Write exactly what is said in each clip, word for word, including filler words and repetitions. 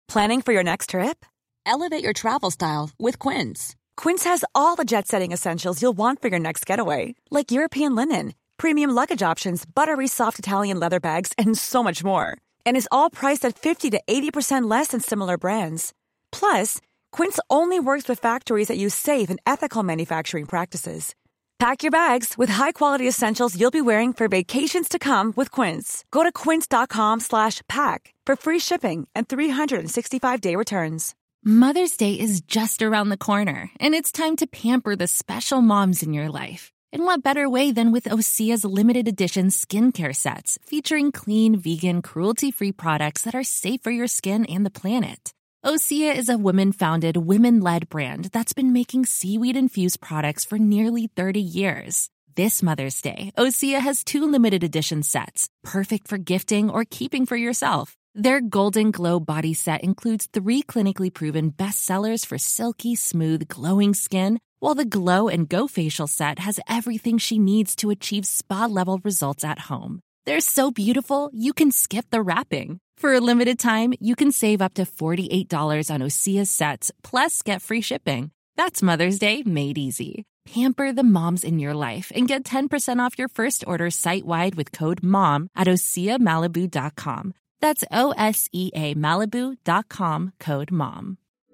Planning for your next trip? Elevate your travel style with Quince. Quince has all the jet-setting essentials you'll want for your next getaway, like European linen, premium luggage options, buttery soft Italian leather bags, and so much more. And is all priced at fifty to eighty percent less than similar brands. Plus, Quince only works with factories that use safe and ethical manufacturing practices. Pack your bags with high-quality essentials you'll be wearing for vacations to come with Quince. Go to quince.com slash pack for free shipping and three sixty-five day returns. Mother's Day is just around the corner, and it's time to pamper the special moms in your life. And what better way than with Osea's limited edition skincare sets featuring clean, vegan, cruelty-free products that are safe for your skin and the planet. Osea is a women-founded, women-led brand that's been making seaweed-infused products for nearly thirty years. This Mother's Day, Osea has two limited edition sets, perfect for gifting or keeping for yourself. Their Golden Glow body set includes three clinically proven bestsellers for silky, smooth, glowing skin, while the Glow and Go facial set has everything she needs to achieve spa-level results at home. They're so beautiful, you can skip the wrapping. For a limited time, you can save up to forty-eight dollars on Osea sets, plus get free shipping. That's Mother's Day made easy. Pamper the moms in your life and get ten percent off your first order site-wide with code MOM at osea malibu dot com. That's O S E A Malibu dot com, code MOM.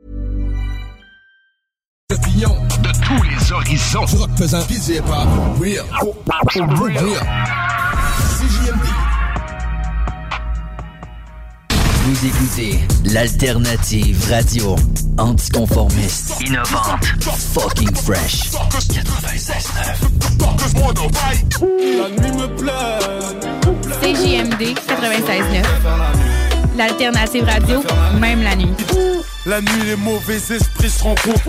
De tous les horizons. Du rock pesant, pis du hip-hop. Real. Real. C J M D. Vous écoutez l'alternative radio anticonformiste, innovante, fucking fresh. quatre-vingt-seize neuf. La nuit me plaît. C J M D quatre-vingt-seize neuf. L'alternative radio, même la nuit. La nuit, les mauvais esprits se rencontrent.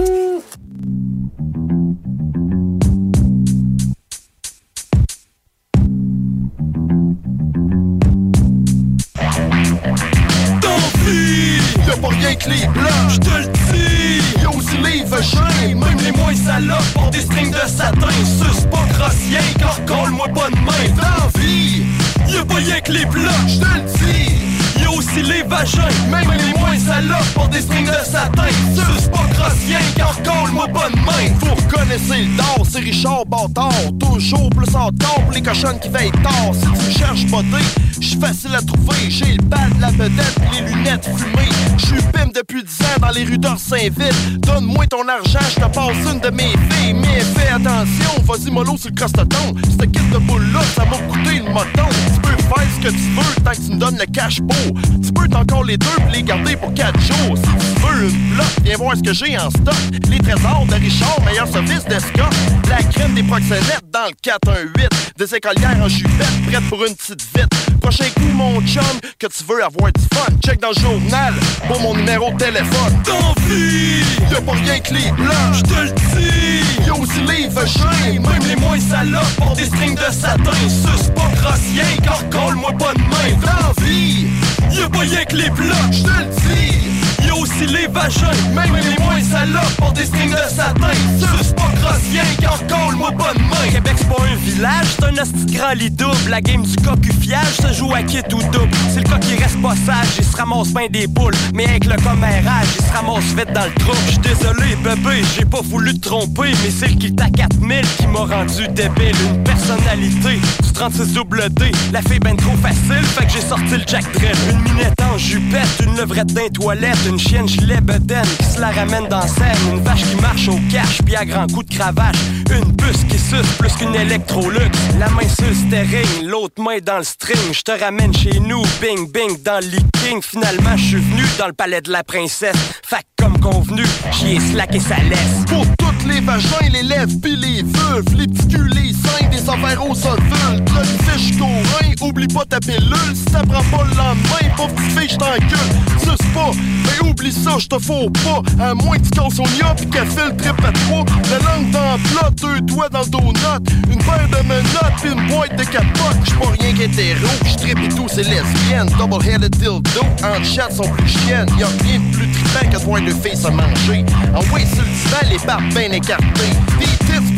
Y'a pas rien que les blancs, j'te le dis. Y'a aussi les vagins, même les moins salopes pour des strings de satin. Suce pas grossien, car colle-moi pas de main. Dans vie, y'a pas rien que les blancs, j'te le dis. Y'a aussi les vagins, même les moins salopes pour des strings de satin. Suce pas grossien, car colle-moi pas de main. Vous reconnaissez le d'or, c'est Richard Bâtard. Toujours plus encore pour les cochonnes qui veillent tard. Si tu me cherches beauté, j'suis facile à trouver. J'ai le bal de la vedette pis les lunettes fumées. J'suis pime depuis dix ans dans les rues d'Orsainville. Donne-moi ton argent, j'te passe une de mes filles. Mais fais attention, vas-y mollo sur le crostaton. C'te kit de boule-là, ça m'a coûté le moton. Tu peux faire ce que tu veux tant que tu me donnes le cash beau. Tu peux t'encore les deux pis les garder pour quatre jours. Si tu veux une bloc, viens voir ce que j'ai en stock. Les trésors de Richard, meilleur service d'escorte. La crème des proxénètes dans le quatre un huit. Des écolières en jupette, prête pour une petite vite. Prochain coup, mon chum, que tu veux avoir du fun. Check dans le journal pour mon numéro de téléphone. T'en vie, y'a pas rien que les blancs, j'te le dis. Y'a aussi les vagins, même les moins salopes pour des strings de satin. Suce pas grossien, car colle-moi pas de main. Dans vie, y'a pas rien que les blancs, j'te le dis. Y'a aussi les vagins, même les moins salopes pour des strings de satin. Suce pas grossien, car colle-moi pas de main. Québec c'est pas un village, c'est un hostie grand lit double. La game du cocufiage se joue à kit ou double. C'est le cas qui reste pas sage, il se ramasse bien des boules. Mais avec le commérage, il se ramasse vite dans le trou. J'suis désolé bébé, j'ai pas voulu te tromper. Mais c'est le kit à quatre mille qui m'a rendu débile. Une personnalité du trente-six double D. La fille ben trop facile, fait que j'ai sorti le Jack Drill. Une minette en jupette, une levrette d'un toilette. Une chienne gilet bedaine qui se la ramène dans scène. Une vache qui marche au cash pis à grands coups de cravache. Une puce qui suce plus qu'une Electrolux. La main sur le steering, l'autre main dans le string. J'te ramène chez nous, bing bing dans le leaking. Finalement j'suis venu dans le palais de la princesse. Fait que comme convenu, j'y ai slacké sa laisse. Pour toutes les vagins, les lèvres pis les vulves. Les petits culs, les seins, des affaires aux ovules. Fiche corin, oublie pas ta pilule. Si ça prend pas le lendemain, pauvre petite fille, j't'encule. Suce pas, mais oublie ça, j'te fous pas. À moins que tu casses au nia pis qu'elle fait le trip à trois. La langue dans le plat, deux doigts dans le donut. Une paire de menottes pis une boîte de quatre potes. J'suis pas rien qu'hétéro, j'trippe et tout, c'est lesbienne. Double-headed dildo, en chat sont plus chiennes. Y'a rien de plus trippant que de voir deux filles se manger. En way sur le divan, les barbes ben écartées. Des tits pis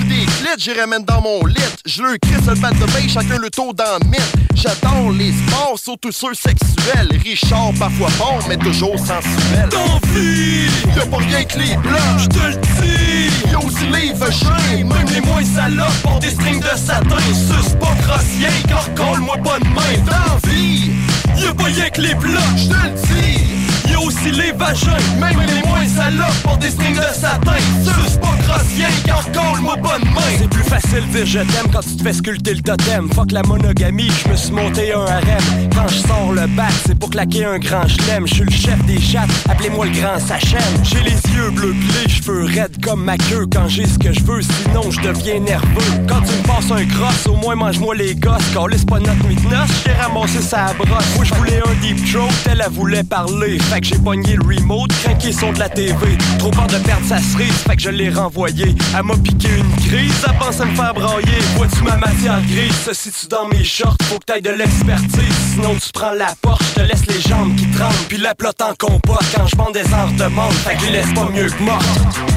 des clits, j'y ramène dans mon lit. Je le crisse le bat de bain, chacun le tour dans le mythe. J'adore les sports, surtout ceux sexuels. Richard, parfois bon, mais toujours sensuel. T'envie, y'a pas rien que les blancs, j'te le dis. Y'a aussi les vagins, même les moins salopes portent des strings de satin. Suce pas grossien, car colle-moi pas de main. T'envie, y'a pas rien que les blancs, j'te le dis. Y'a aussi les vagins, même les moins salopes portent des strings de satin. Suce pas grossien, car colle-moi pas de main. C'est plus facile dire je t'aime quand tu te fais sculpter le totem. Fuck la monogamie, je me suis monté un harem. Quand je sors le bac, c'est pour claquer un grand chelem. Je suis le chef des chattes, appelez-moi le grand Sachem. J'ai les yeux bleus pis les cheveux raides comme ma queue. Quand j'ai ce que je veux, sinon je deviens nerveux. Quand tu me passes un cross, au moins mange-moi les gosses. Calisse pas notre nuit de noces, j'ai ramassé sa brosse. Moi je voulais un deep throat, elle elle voulait parler. Fait que j'ai pogné le remote, craqué son de la T V. Trop peur de perdre sa cerise, fait que je l'ai renvoyé. Elle m'a piqué une crise, elle pense à me faire brailler. Vois-tu ma matière grise, se situe dans mes shorts. Faut que t'ailles de l'expertise, sinon tu prends la porte. Je te laisse les jambes qui tremblent, puis la plotte en compote. Quand je vends des heures de monde, fait que je laisse pas mieux que morte.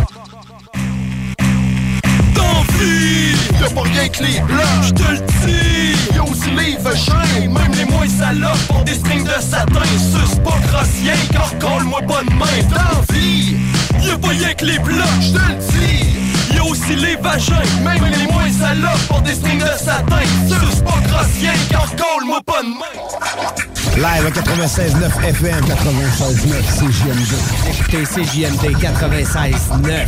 T'envie, y'a pas rien que les blancs, j'te le dis. Y'a aussi les vagins, même les moins salopes portent des strings de satin. Suce pas grossien, car colle-moi pas de main. T'envie, y'a pas rien que les blancs, j'te le dis. Y'a aussi les vagins, même les moins salopes portent des strings de satin. Suce pas grossien, car colle-moi pas de main. Live à quatre-vingt-seize neuf F M, quatre-vingt-seize neuf C J M D. Écoutez C J M D quatre-vingt-seize neuf.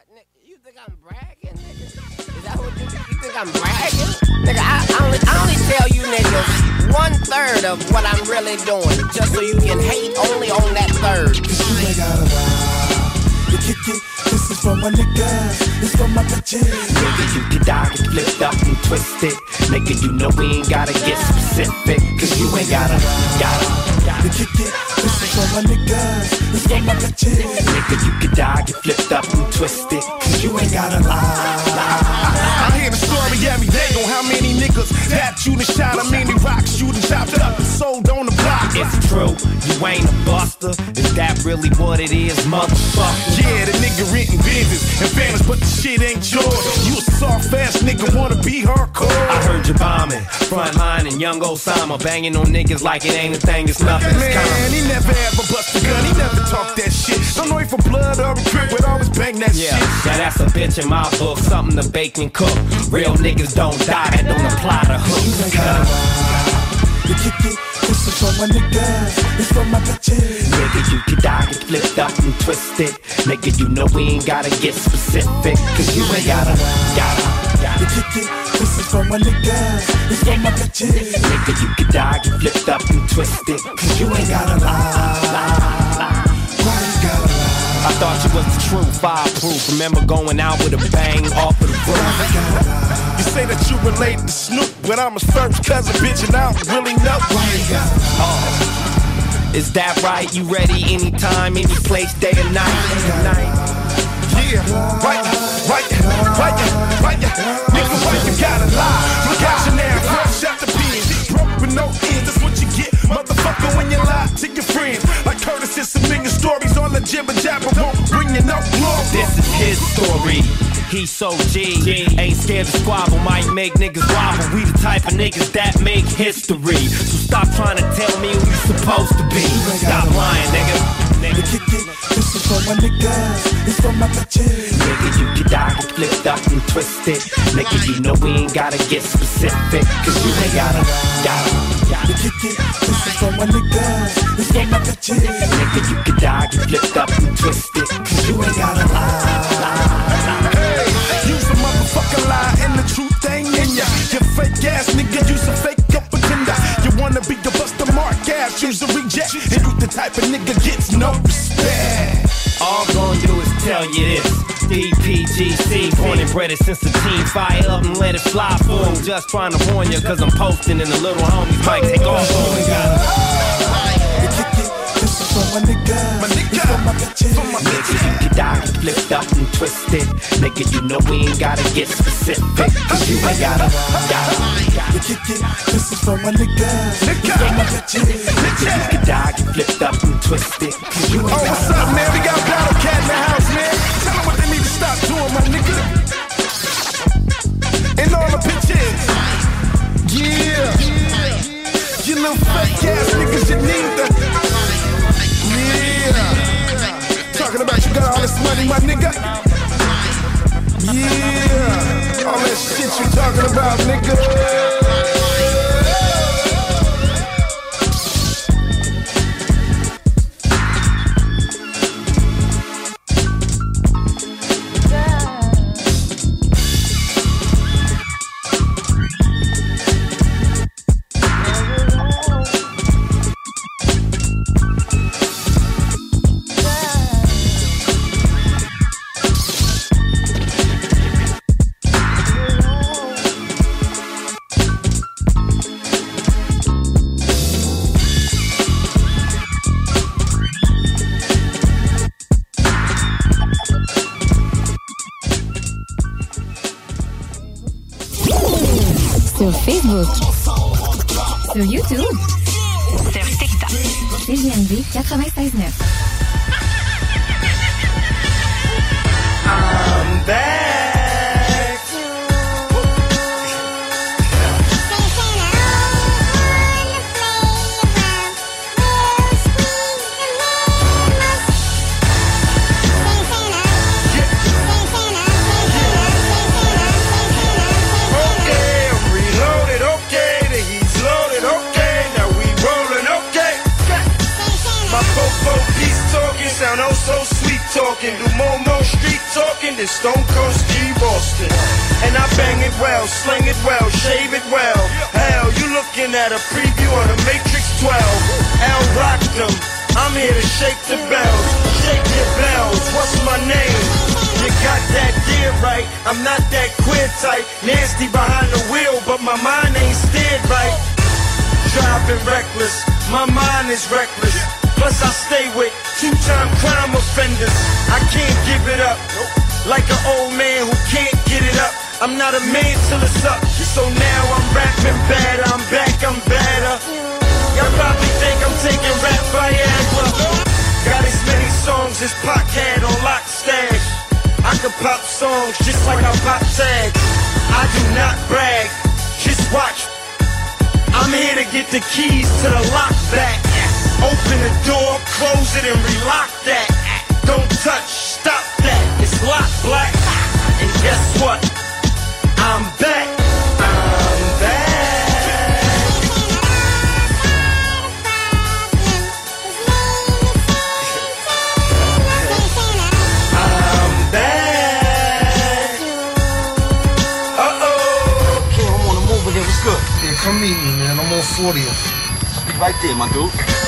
I'm bragging. Nigga, I only, I only tell you niggas one third of what I'm really doing, just so you can hate only on that third. Cause you ain't gotta lie. You kick it, this is for my niggas, it's for my bitches. Nigga, you can die, get flipped up and twisted. Nigga, you know we ain't gotta get specific. Cause you ain't gotta, gotta, gotta. You kick it, this is for my niggas, it's for my bitches. Nigga, you can die, get flipped up and twisted. Cause you ain't gotta lie. I hear the story every day on how many niggas that you done shot, how many rocks you done chopped up and sold on the block. It's true, you ain't a buster. Is that really what it is, motherfucker? Yeah, the nigga renting business and families, but the shit ain't yours. You a soft ass nigga, wanna be hardcore. I heard you bombing, frontline and young Osama banging on niggas like it ain't a thing, it's nothing. Man, it's he never ever bust a gun, he never talk that shit. Don't know if for blood or a trick, but always bang that yeah, shit. Yeah, that's a bitch in my book, something to bake and cook. Real niggas don't die, that don't apply to hook. You ain't gotta lie. You kick it, this is for my niggas, it's for my bitches. Nigga, you can die, get flipped up and twisted. Nigga, you know we ain't gotta get specific. Cause you ain't gotta, gotta, gotta. You kick it, this is for my niggas, it's for my bitches. Nigga, you can die, get flipped up and twisted. Cause you ain't gotta lie, lie, lie. Why you gotta lie? I thought you was the true fireproof. Remember going out with a bang off of the roof. You say that you relate to Snoop, but I'm a first cousin, bitch, and I don't really know. Why you gotta lie? Oh. Is that right? You ready anytime, any place, day or night? Night. Yeah, right, right, right, right. Nigga, why you gotta lie? Look out your now, fresh out the pen. Broke with no ends, that's what you get. Motherfucker, when you lie to your friends. Like Curtis and some nigga stories on the jibber jabber, won't bring you no glory. This is his story. He's so G, G, ain't scared to squabble, might make niggas wobble. We the type of niggas that make history. So stop trying to tell me who you supposed to be. Stop lying, nigga. You kick it, this is for my niggas, it's for my bitches. Nigga, you can die, get flipped up and twisted. Nigga, you know we ain't gotta get specific. Cause you ain't gotta, gotta, gotta. You kick it, this is for my niggas, it's for my bitches. Nigga, you can die, get flipped up and twisted. Cause you ain't gotta lie, lie. Hey, use a motherfucking lie and the truth ain't in ya. You fake ass nigga, use a fake up pretender. You wanna be the buster mark ass, use a reject. And you the type of nigga gets no respect. All I'm gonna do is tell you this. D P G C, born and bred it since the team. Fire up and let it fly for him. Just trying to warn you, cause I'm posting and the little homies might take off for me. You kick it, this is for my niggas, my nigga, it's for my bitches. For my bitches. Nigga, you can die, get flipped up and twisted. Nigga, you know we ain't gotta get specific. Cause you ain't gotta, gotta. You kick it, this is for my niggas, it's for my bitches. Nigga, you can die, get flipped up and twisted. Cause you ain't oh, what's up, man? We got Battle Cat in the house, man. Tell them what they need to stop doing, my nigga. little fake ass niggas, you need that. Yeah. Talking about you got all this money, my nigga. Yeah. All that shit you talking about, nigga. Sur Facebook, sur YouTube, sur TikTok. C J M D quatre-vingt-seize neuf. I'm back. Sound oh so sweet talking, do more more street talking than Stone Cold Steve Austin. And I bang it well, sling it well, shave it well. Hell, you looking at a preview of the Matrix twelve. L rocked them, I'm here to shake the bells. Shake your bells, what's my name? You got that deal right, I'm not that queer type. Nasty behind the wheel, but my mind ain't steered right. Driving reckless, my mind is reckless. Plus I stay with two-time crime offenders. I can't give it up, like an old man who can't get it up. I'm not a man till it's up, so now I'm rapping bad. I'm back, I'm badder. Y'all probably think I'm taking rap Viagra. Got as many songs as Pac had on lock stash. I can pop songs just like I pop tags. I do not brag, just watch. I'm here to get the keys to the lock back. Open the door, close it and relock that. Don't touch, stop that, it's locked black. And guess what? I'm back, I'm back. I'm back. Uh-oh. Okay, I'm on the move again, what's good? Yeah, come meet me, man, I'm on fortieth. Be right there, my dude.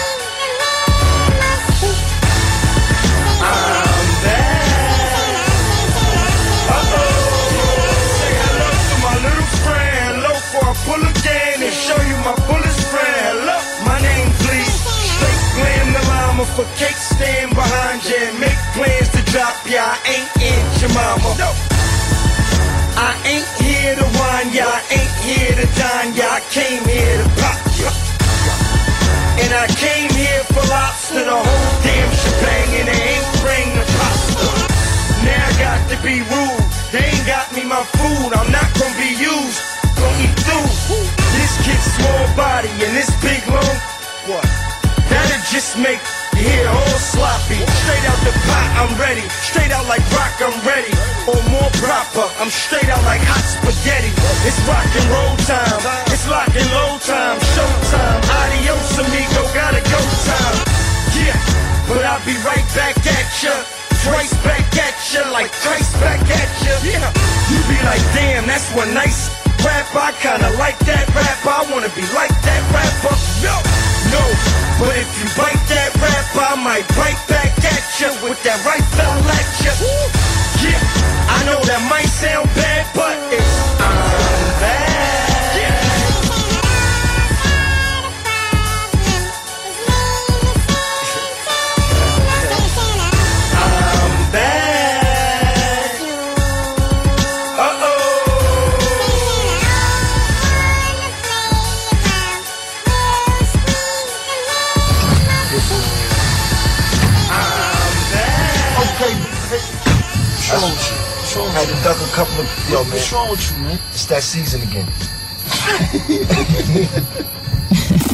Pull again and show you my fullest friend. Look, my name please. Straight glam the llama for cake stand behind you and make plans to drop ya. I ain't in your mama. No. I ain't here to whine ya. I ain't here to dine ya. I came here to pop ya. And I came here for lobster, the whole damn shebang, and they ain't bring the pasta. Now I got to be rude. They ain't got me my food. I'm not gonna be used. Gonna eat through. This kid's small body and this big long. What? That'll just make you hear all sloppy. Straight out the pot, I'm ready. Straight out like rock, I'm ready. Or more proper, I'm straight out like hot spaghetti. It's rock and roll time. It's lock and low time. Showtime. Adios amigo, gotta go time. Yeah, but I'll be right back at ya. Twice back at ya, like Christ back at ya. Yeah, you be like, damn, that's one nice rap. I kinda like that rap. I wanna be like that rapper. No, no, but if you bite that rap, I might bite back at ya with that right fell at ya. Yeah, I know that might sound bad, but it's I'm bad. Yeah. I had to duck a couple of... Yo, man. What's wrong with you, man? It's that season again.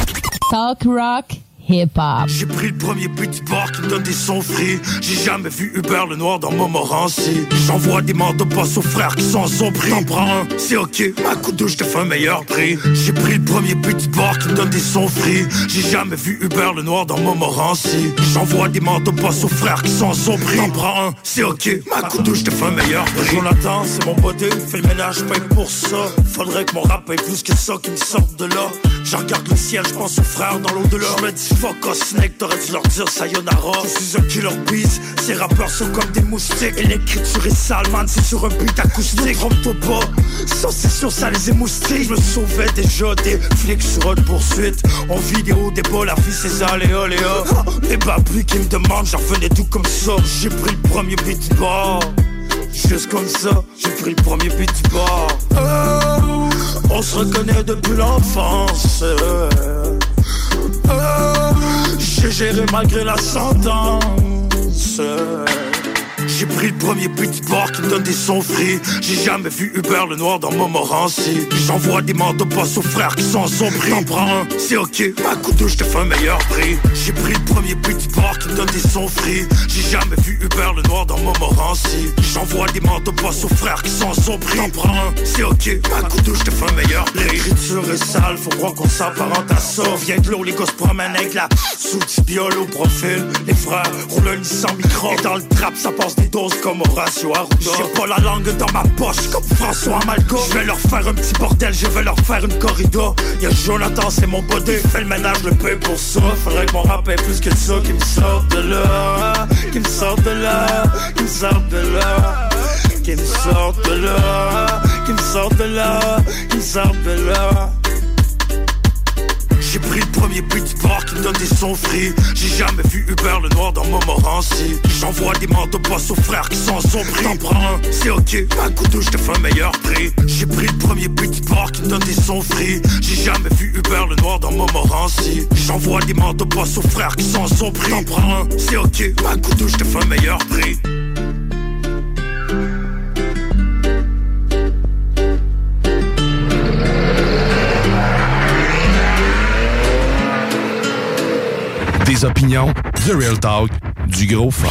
Talk rock, hip-hop. J'ai pris le premier but du bar qui me donne des sons frits. J'ai jamais vu Hubert le Noir dans Montmorency. J'envoie des manteaux passe aux frères qui s'en sont pris. T'en prends un, c'est ok, ma coup de je te fais un meilleur prix. J'ai pris le premier but du bar qui me donne des sons frits. J'ai jamais vu Hubert le Noir dans Montmorency. J'envoie des manteaux passe aux frères qui s'en sont pris. T'en prends un, c'est ok, ma coup de je te fais un meilleur prix. Jonathan, c'est mon body, fais le ménage, paye pour ça. Faudrait que mon rap ait plus que ça qui me sorte de là. Je regarde le ciel, je pense aux frères dans l'au-delà. Je me dis fuck off Snake, t'aurais dû leur dire sayonara. Je suis un killer beast, ces rappeurs sont comme des moustiques. Et l'écriture est sale man, c'est sur un beat acoustique. Trompe-toi pas, ça c'est sûr ça les émoustique. Je me sauvais déjà des flics sur une poursuite. En vidéo des bas, la vie c'est ça, léa léa. Les babus qui me demandent, j'en revenais tout comme ça. J'ai pris le premier beat du bar. Juste comme ça, j'ai pris le premier beat du bar. Oh, on se reconnaît depuis l'enfance. Oh, j'ai géré malgré la sentence. J'ai pris le premier but du bar qui me donne des sons frits. J'ai jamais vu Hubert le Noir dans Montmorency. J'envoie des manteaux passe aux frères qui s'en sont pris. T'en prends un, c'est ok, ma coup de je te fais un meilleur prix. J'ai pris le premier but du bar qui me donne des sons frits. J'ai jamais vu Hubert le Noir dans Montmorency. J'envoie des manteaux passe aux frères qui s'en sont pris. T'en prends un, c'est ok, ma coup de je te fais un meilleur prix. L'écriture est sale, faut croire qu'on s'apparente à ça. Viens de l'eau, les gosses promènent avec la sous-tibiole au profil. Les frères roulent un sans micro. Et dans le trap, ça passe des doses comme Horacio Arruda. J'ai pas la langue dans ma poche comme François Amalgam. Je vais leur faire un petit bordel, je vais leur faire une corrida. Y'a Jonathan, c'est mon body, fait le ménage, le paye pour ça. Faudrait que mon rap ait plus que ça, qui me sorte de là, qui me sorte de là, qui me sorte de là, qui me sorte de là, qui me sorte de là, qui me sorte de là. J'ai pris le premier but du bar qui me donne des sons frits. J'ai jamais vu Hubert le Noir dans Montmorency. J'envoie des manteaux passe aux frères qui s'en sont pris. T'en prends un, c'est ok, ma coup de je te fais un meilleur prix. J'ai pris le premier but du bar qui me donne des sons frits. J'ai jamais vu Hubert le Noir dans Montmorency. J'envoie des manteaux passe aux frères qui s'en sont pris. T'en prends un, c'est ok, ma coup de je te fais un meilleur prix. Des opinions, The Real Talk, du gros fun.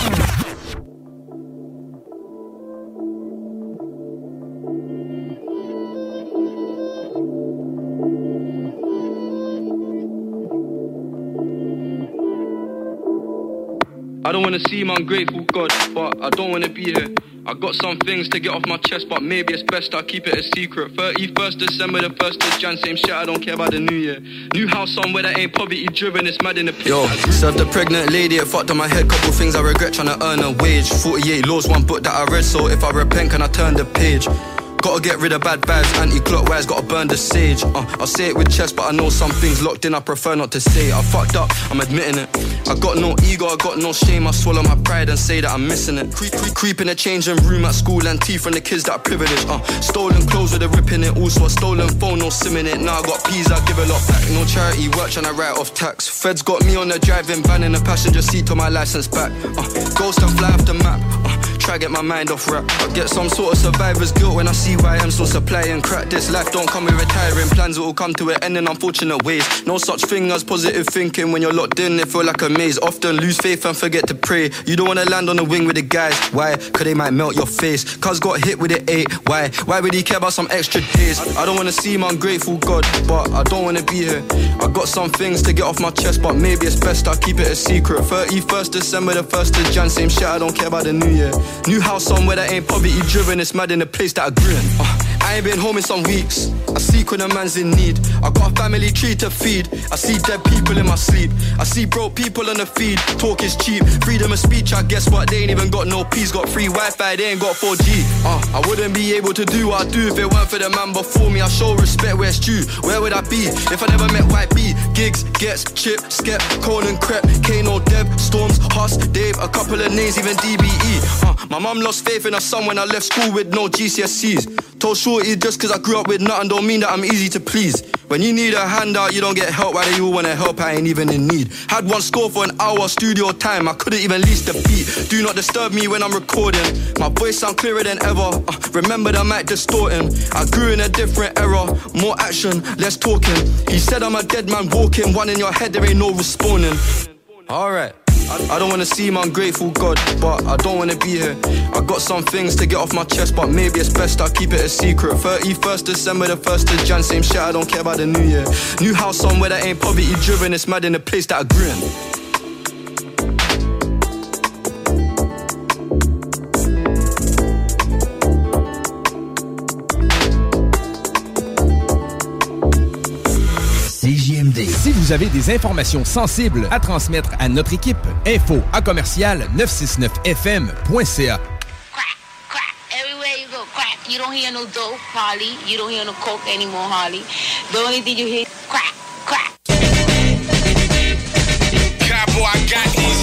I don't wanna seem ungrateful, God, but I don't wanna be here. I got some things to get off my chest, but maybe it's best I keep it a secret. thirty-first December, the first of Jan, same shit, I don't care about the new year. New house somewhere that ain't poverty driven, it's mad in the pit. Yo, served the pregnant lady, it fucked on my head. Couple things I regret, trying to earn a wage. forty-eight laws, one book that I read, so if I repent, can I turn the page? Gotta get rid of bad vibes, anti-clockwise, gotta burn the sage. uh, I'll say it with chest, but I know some things locked in, I prefer not to say. I fucked up, I'm admitting it. I got no ego, I got no shame, I swallow my pride and say that I'm missing it. Creep, creep, creep in the changing room at school and tea from the kids that are privileged. uh, Stolen clothes with a rip in it, also a stolen phone, no sim in it. Now I got peas, I give a lot back, no charity work, trying to write off tax. Feds got me on the driving van in the passenger seat to my license back. uh, Ghost and fly off the map, uh, try get my mind off rap. I get some sort of survivor's guilt when I see why I'm still supplying crack. This life don't come with retiring plans, it will come to an end in unfortunate ways. No such thing as positive thinking, when you're locked in it feel like a maze. Often lose faith and forget to pray. You don't wanna land on the wing with the guys, why? Cause they might melt your face. Cuz got hit with it eight, why? Why would he care about some extra days? I don't wanna seem ungrateful, God, but I don't wanna be here. I got some things to get off my chest, but maybe it's best I keep it a secret. thirty-first December, the first of Jan, same shit, I don't care about the new year. New house somewhere that ain't poverty driven, it's mad in the place that I grew in. uh, I ain't been home in some weeks, I seek when a man's in need. I got a family tree to feed, I see dead people in my sleep. I see broke people on the feed, talk is cheap. Freedom of speech, I guess what, they ain't even got no peace. Got free Wi-Fi, they ain't got four G. uh, I wouldn't be able to do what I do if it weren't for the man before me. I show respect where it's due, where would I be if I never met Y B? Gigs, Gets, Chip, Skep, Conan, Crep, Kano, Deb, Storms, Huss, Dave, a couple of names, even D B E. uh, My mum lost faith in her son when I left school with no G C S Es. Told Shorty just cause I grew up with nothing don't mean that I'm easy to please. When you need a handout, you don't get help. Why do you wanna help? I ain't even in need. Had one score for an hour studio time. I couldn't even lease the beat. Do not disturb me when I'm recording. My voice sound clearer than ever. uh, Remember the mic distorting. I grew in a different era. More action, less talking. He said I'm a dead man walking. One in your head, there ain't no responding. Alright, I don't wanna seem ungrateful, God, but I don't wanna be here. I got some things to get off my chest, but maybe it's best I keep it a secret. thirty-first December, the first of Jan, same shit, I don't care about the new year. New house somewhere that ain't poverty driven, it's mad in the place that I grew in. C J M D. Si vous avez des informations sensibles à transmettre à notre équipe, info à commercial neuf cent soixante-neuf F M point C A. Everywhere you go, crack. You don't hear no dope, Harley. You don't hear no coke anymore, Harley. The only thing you hear, crack, crack. Cowboy, I got these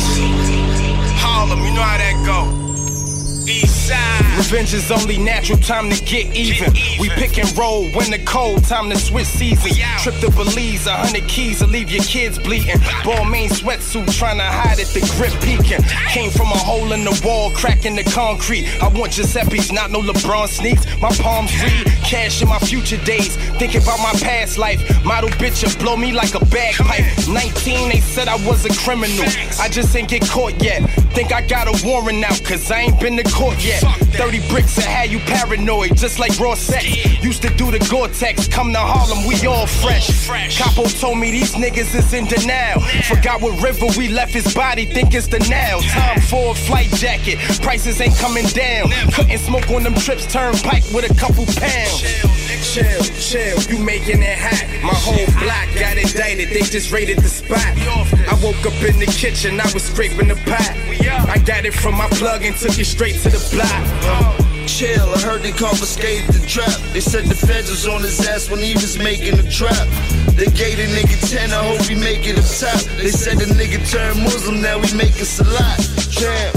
niggas. Harlem, you know how that go. East side. Revenge is only natural, time to get even. We pick and roll when the cold, time to switch seasons. Trip to Belize, a hundred keys to leave your kids bleeding. Balmain sweatsuit trying to hide it, the grip peeking. Came from a hole in the wall, cracking the concrete. I want Giuseppe's, not no LeBron sneaks. My palms read, cash in my future days. Thinking about my past life. Model bitch will blow me like a bagpipe. nineteen, they said I was a criminal. I just ain't get caught yet. Think I got a warrant out, cause I ain't been to court yet. thirty bricks that had you paranoid, just like raw sex. Used to do the Gore-Tex, come to Harlem, we all fresh. Capo told me these niggas is in denial. Forgot what river we left his body, think it's the now. Time for a flight jacket, prices ain't coming down. Couldn't smoke on them trips, turnpike with a couple pounds. Chill, chill, you making it hot. My whole block got indicted, they just raided the spot. I woke up in the kitchen, I was scraping the pot. I got it from my plug and took it straight to the block. Chill, I heard they confiscated the trap. They said the feds was on his ass when he was making the trap. They gave the nigga ten, I hope he make it up top. They said the nigga turned Muslim, now we making salat. Damn.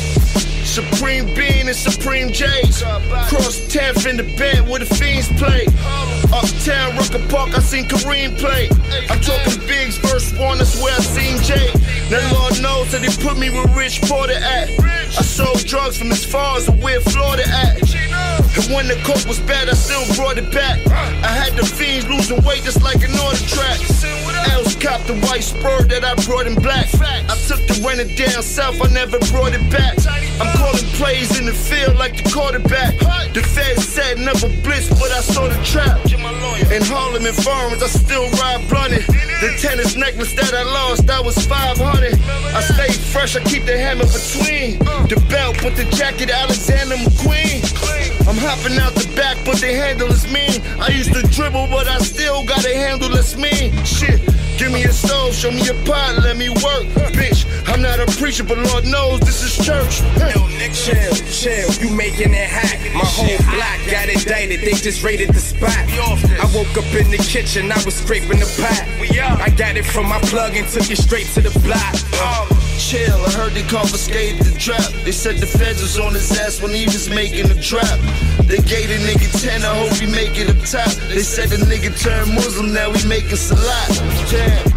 Supreme Bean and Supreme J's. Cross tenth in the bed where the fiends play. Uptown, Rucker Park, I seen Kareem play. I'm talking Biggs verse one, that's where I seen Jay. Now Lord knows that they put me where Rich Porter at. I sold drugs from as far as where Florida at. And when the coke was bad, I still brought it back. I had the fiends losing weight just like an order track. Else copped the white spur that I brought in black. I took the rented down south, I never brought it back. I'm calling plays in the field like the quarterback. The feds said never blitz, but I saw the trap. In Harlem and Farmers, I still ride blunted. The tennis necklace that I lost, that was five hundred. I stay fresh, I keep the hammer between the belt, but the jacket, Alexander McQueen. I'm hopping out the back, but the handle is mean. I used to dribble, but I still got a handle that's mean. Shit, give me a stove, show me a pot, let me work. Bitch, I'm not a preacher, but Lord knows this is church. Chill, chill, you making it hot. My whole block got indicted, they just raided the spot. I woke up in the kitchen, I was scraping the pot. I got it from my plug and took it straight to the block. Chill, I heard they confiscated the trap. They said the feds was on his ass when he was making the trap. They gave the nigga ten, I hope he make it up top. They said the nigga turned Muslim, now we making salat. Damn.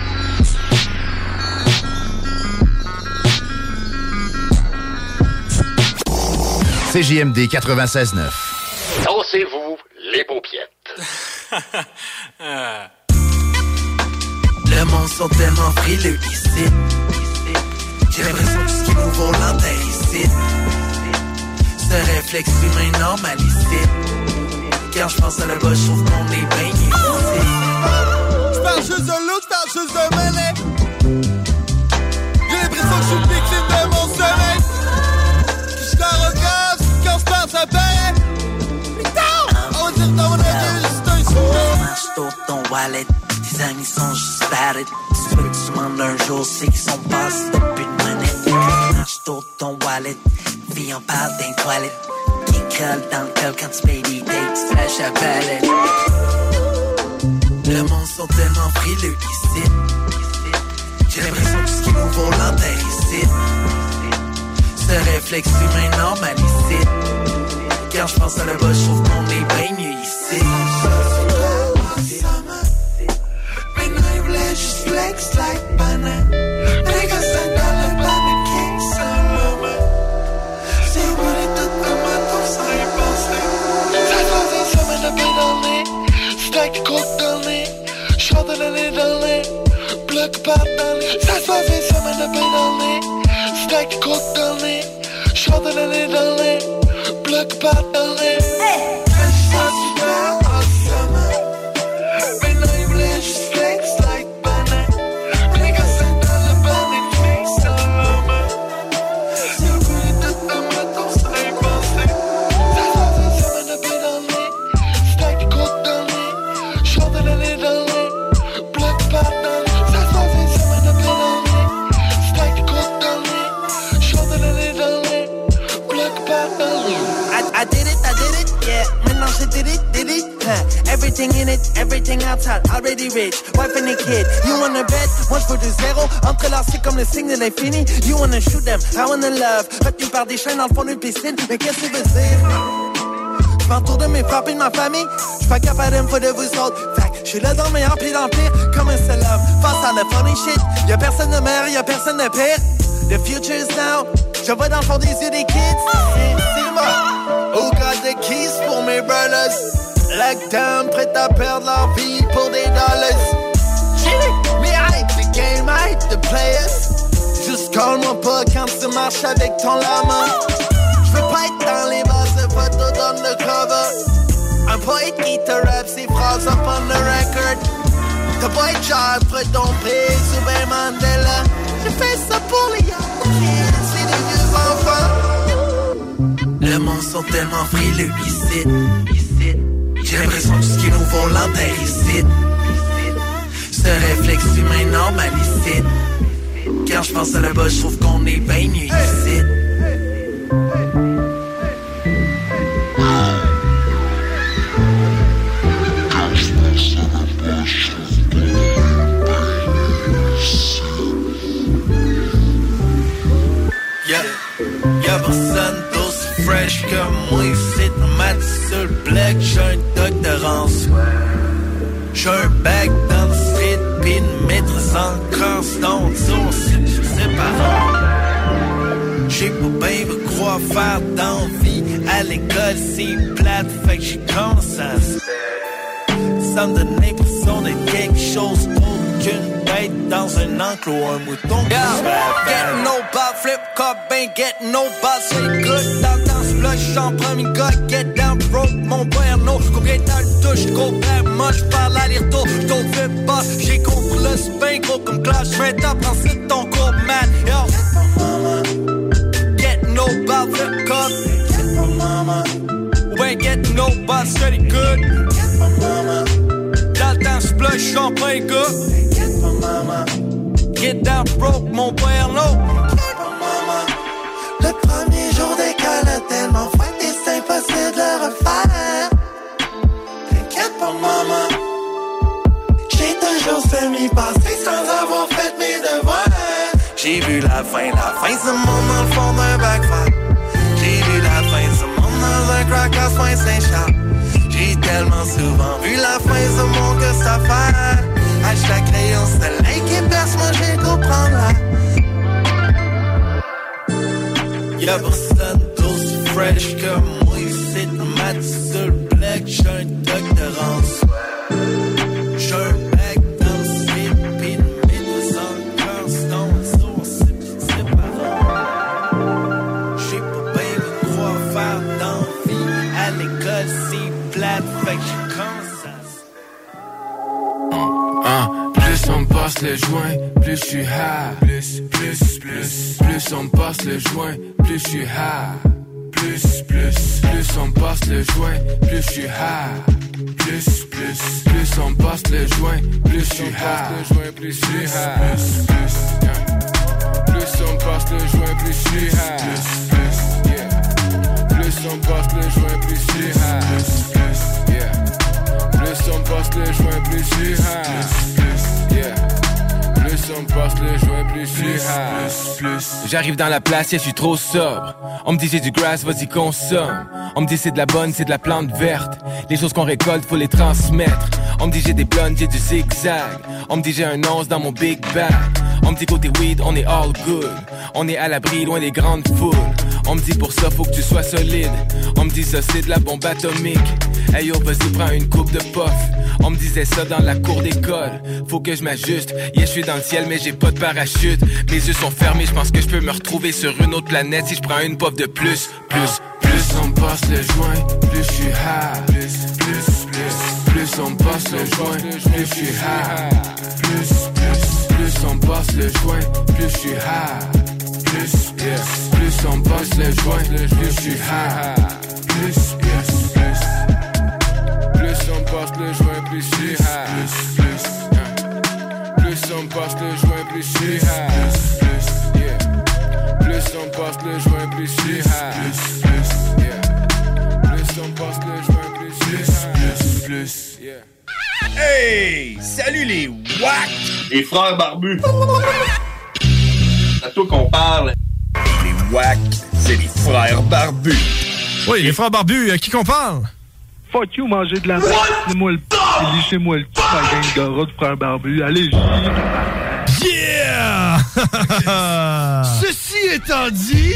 C J M D quatre-vingt-seize neuf. Dansez-vous les paupiettes. Le monde sont tellement frileux ici. J'ai l'impression que ce qui nous vaut l'enterre ici. Ce réflexe humain normalisé. Quand je pense à la bas, je trouve qu'on est bien ici. J'parle juste de loot, j'parle juste de monnaie. J'ai l'impression que je suis victime de mon sommeil. J'suis arrogant quand j'pense à paix. Putain! On va dire dans mon avis, juste un sourire. Je tourne ton wallet. Tes amis sont juste bad. Tu veux que tu demandes un jour, c'est qu'ils sont passés depuis une monnaie. Je tourne ton wallet. Vie en parle d'un toilette. Qui colle dans le col quand tu payes des dates. Tu flashes à palette. Le monde sont tellement frileux ici. J'ai l'impression que ce qui nous vaut l'enterre ici. Ce réflexe humain normalisé. Quand j'pense à la bas, j'trouve qu'on est bien mieux ici. Maintenant il voulait juste flex like banana. Niggas sont dans le banana king solo. C'est où les tout de matos sans y penser. Ça se passe une semaine de bain dans le nez. Stack de coke dans le nez. J'sors de l'année dans le nez. Bloc part dans le nez. Ça se passe une semaine de bain dans le nez. Stack de coke dans le nez. J'sors de l'année dans le nez. Bloc part dans le nez. Hey! Ça se passe en summer. Maintenant il voulait juste flex like banana. Niggas sont dans le banana king solo. C'est où les tout de matos sans y penser. Ça se passe une semaine de bain dans le nez. Stack de coke dans le nez. J'sors de l'année dans le nez. Bloc part dans le nez. Ça se passe une semaine de bain dans le nez. Stack de coke dans le nez. J'sors de l'année dans le nez. Bloc part dans le nez. I, I did it, I did it, yeah. Maintenant je did it, did it, huh. Everything in it, everything outside, already rich. Wife and a kid, you wanna bet? Moi je veux du zéro, entrelacé comme le signe de l'infini. You wanna shoot them, I wanna love. Retenu par des chaînes dans le fond d'une piscine, mais qu'est-ce que tu veux dire? J'm'entoure de mes frappes et de ma famille. J'suis pas capable de me foutre de vous autres. Fait que j'suis là dans le meilleur pis dans le pire, comme un seul homme. Face à la funny shit, y'a personne de meilleur, y'a personne de pire. The future's now, je vois dans le fond des yeux des kids. C'est moi. Who got the keys pour mes brothers? Lockdown, prêt à perdre leur vie pour des dollars. Mais hype, the game hype, the players. Juste call-moi pas quand tu marches avec ton lama. J'veux pas être dans les bases de photos dans le cover. Un poète qui te rappe ses phrases up on the record. T'as pas être genre près ton prix sous ben Mandela. Je fais ça pour les young kids, c'est des vieux enfants. Le monde sont tellement frileux ici. J'ai l'impression que tout ce qui nous vaut l'enterre ici. Ce réflexe humain normal ici. Quand je pense à la bas, je trouve qu'on est bien mieux ici. Yeah, y'a personne d'aussi fresh que moi ici. Mat sur le black, j'suis un doctorance. J'suis un bac dans le street, pis une maîtrise encore. Stone source, c'est parent. J'sais pas bien quoi faire dans vie. À l'école, c'est plate, fait que j'y commence à se. Ça me donne l'impression d'être quelque chose qu'une bête dans un enclos, un mouton. Yeah, get no ball, flip cop, ben get no ball, c'est good. Dans dans ce bloc, j'en premier gars, get down, broke, mon bueno. Combien t'as le touche, go back, moi j'parle aller-retour, j't'en fais pas. J'ai compris le spin, gros comme clash, j'vais t'apprendre c'est ton cours, man. Yo, get no ball, flip cop, get for mama. Ben get no ball, straight good. Get for mama. Dans le temps, j'blush, j'en prends un gars. Get for mama. Get down broke, mon bueno. Get for mama. Le premier jour d'école a tellement fouet et c'est impossible de le refaire. T'inquiète pas, maman. J'ai toujours semi-passé sans avoir fait mes devoirs. J'ai vu la fin, la fin, ce monde dans le fond d'un backfire. J'ai vu la fin, ce monde dans un crack à soin Saint-Charles. J'ai tellement souvent vu la fin de mon que ça fait. Hashtag crayon soleil qui perce, moi j'ai comprendre là. Y'a personne d'aussi fresh que moi ici. Mat sur le black, j'suis un doctorance. J'suis un bac dans le slip, pis une maîtrise encore. Stone source, c'est parent. J'sais pas bien quoi faire dans la vie. À l'école, c'est plate, fait que j'commence à... Ah, plus on passe le joint, plus je suis high. Plus, plus, plus. Plus on passe le joint, plus je suis high. Plus, plus. Plus on passe le joint, plus je suis high. Plus, plus. Plus on passe le joint, plus je suis high. Plus, plus, plus. Plus on passe le joint, plus je suis high. Plus on passe le joint, plus je suis high. Plus on passe le joint, plus je suis high. Yeah. Plus on passe le joint, plus je suis high. Plus, plus. J'arrive dans la place, yeah, je suis trop sobre. On me dit j'ai du grass, vas-y consomme. On me dit c'est de la bonne, c'est de la plante verte. Les choses qu'on récolte, faut les transmettre. On me dit j'ai des blondes, j'ai du zigzag. On me dit j'ai un once dans mon big bag. On me dit côté weed, on est all good. On est à l'abri, loin des grandes foules. On me dit pour ça, faut que tu sois solide. On me dit ça, c'est de la bombe atomique. Hey yo, vas-y, prends une coupe de puff. On me disait ça dans la cour d'école. Faut que je m'ajuste. Yeah, je suis dans le ciel, mais j'ai pas de parachute. Mes yeux sont fermés, je pense que je peux me retrouver sur une autre planète si je prends une puff de plus. Plus, plus on passe le joint, plus je suis high. Plus, plus, plus. Plus on passe le joint, plus je suis high. Plus, plus. Plus on passe le joint, plus je suis high. Plus, yeah. Plus on passe le joint, plus je suis high. Plus, yes, plus. Plus on passe le joint, plus je suis high. Plus, plus, yeah. Plus on passe le joint, plus je suis high. Plus, plus, yeah. Plus on passe le joint, plus je suis high. Plus, plus, yeah. Plus on passe le joint, plus je suis high. Plus, plus, yeah. Hey! Salut les wack! Les frères barbus! C'est à toi qu'on parle. Les wack, c'est les frères barbus. Oui, les frères barbus, à qui qu'on parle? Fuck you, manger de la merde. Lissez-moi le p***, lissez-moi le p***, ma gang de rats de frères barbus. Allez, j'y Yeah! Ceci étant dit...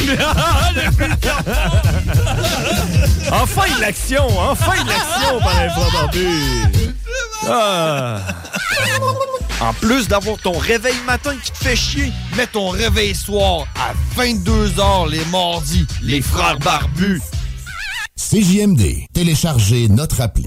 Enfin de l'action! Enfin de l'action par les frères barbus! Ah. En plus d'avoir ton réveil matin qui te fait chier, mets ton réveil soir à vingt-deux heures les mardis, les frères barbus. C J M D, téléchargez notre appli.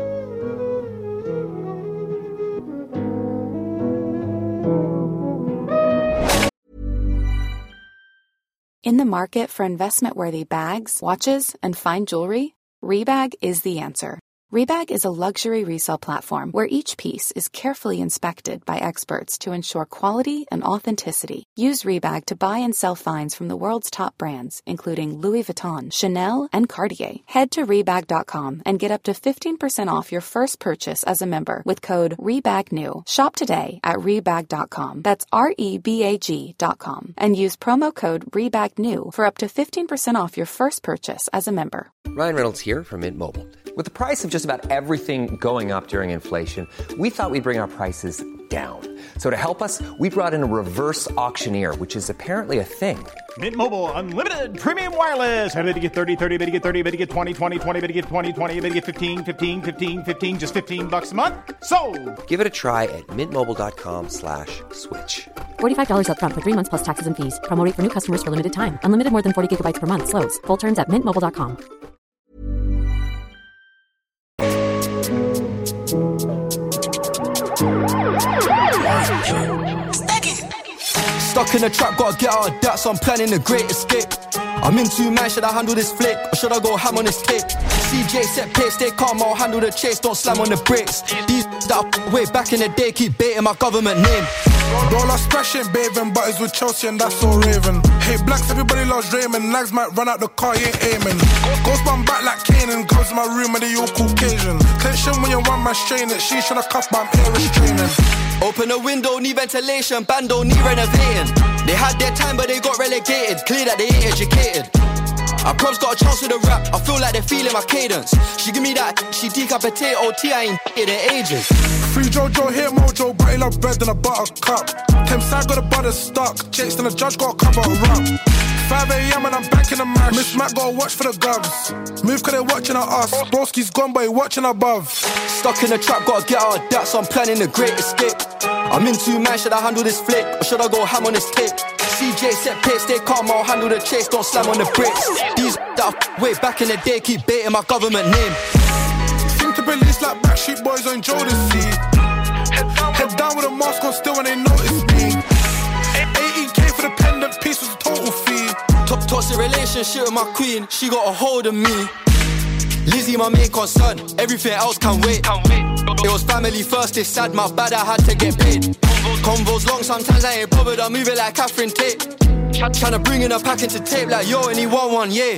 In the market for investment-worthy bags, watches, and fine jewelry, Rebag is the answer. Rebag is a luxury resale platform where each piece is carefully inspected by experts to ensure quality and authenticity. Use Rebag to buy and sell finds from the world's top brands, including Louis Vuitton, Chanel, and Cartier. Head to Rebag dot com and get up to fifteen percent off your first purchase as a member with code REBAGNEW. Shop today at Rebag dot com. That's R E B A G dot com. And use promo code REBAGNEW for up to fifteen percent off your first purchase as a member. Ryan Reynolds here from Mint Mobile. With the price of just about everything going up during inflation, we thought we'd bring our prices down. So to help us, we brought in a reverse auctioneer, which is apparently a thing. Mint Mobile Unlimited Premium Wireless. How to get thirty, thirty, how to get thirty, how to get twenty, twenty, twenty, how to get twenty, twenty, how to get fifteen, fifteen, fifteen, fifteen, just fifteen bucks a month? Sold! Give it a try at mintmobile.com slash switch. forty-five dollars up front for three months plus taxes and fees. Promo rate for new customers for limited time. Unlimited more than forty gigabytes per month. Slows full terms at mint mobile dot com. Stuck in the trap, gotta get out of that, so I'm planning the great escape. I'm in two man, should I handle this flick, or should I go ham on this tape? C J set pace, stay calm, I'll handle the chase, don't slam on the brakes. These that I way back in the day keep baiting my government name. Roll our splash ain't bathing, but it's with Chelsea and that's all Raven. Hate blacks, everybody loves Raymond. Nags might run out the car, he ain't aiming. Ghost man back like Kanan, goes to my room and they all Caucasian. Tension when you one man strain it, she tryna cuff but I'm air restraining. Open a window, need ventilation, band don't need renovating. They had their time but they got relegated, clear that they ain't educated. Our probs got a chance with the rap, I feel like they're feeling my cadence. She give me that, she decapitate O T, I ain't in ages. Free Jojo, here Mojo, but he love bread than a butter cup. Tim side got a butter stuck, Jakes and the judge got a cover a rub. five a.m. and I'm back in the mash. Miss Mac gotta watch for the govs. Move cause they watching at us. Broski's gone but he watching above. Stuck in the trap, gotta get out of that, so I'm planning the great escape. I'm in two man, should I handle this flick, or should I go ham on this tape? C J set pace, stay calm, I'll handle the chase, don't slam on the brakes. These that I way back in the day keep baiting my government name. Seem to release like Backstreet Boys on Jodeci. Head down with a mask on still when they notice me. eighteen K for the pendant piece was a total fee. Top toxic relationship with my queen, she got a hold of me. Lizzie my main concern, everything else can wait. It was family first, it's sad, my bad, I had to get paid. Convos long, sometimes I ain't bothered, I move it like Catherine Tate. Tryna bring in a pack into tape like yo, and he want one, yeah.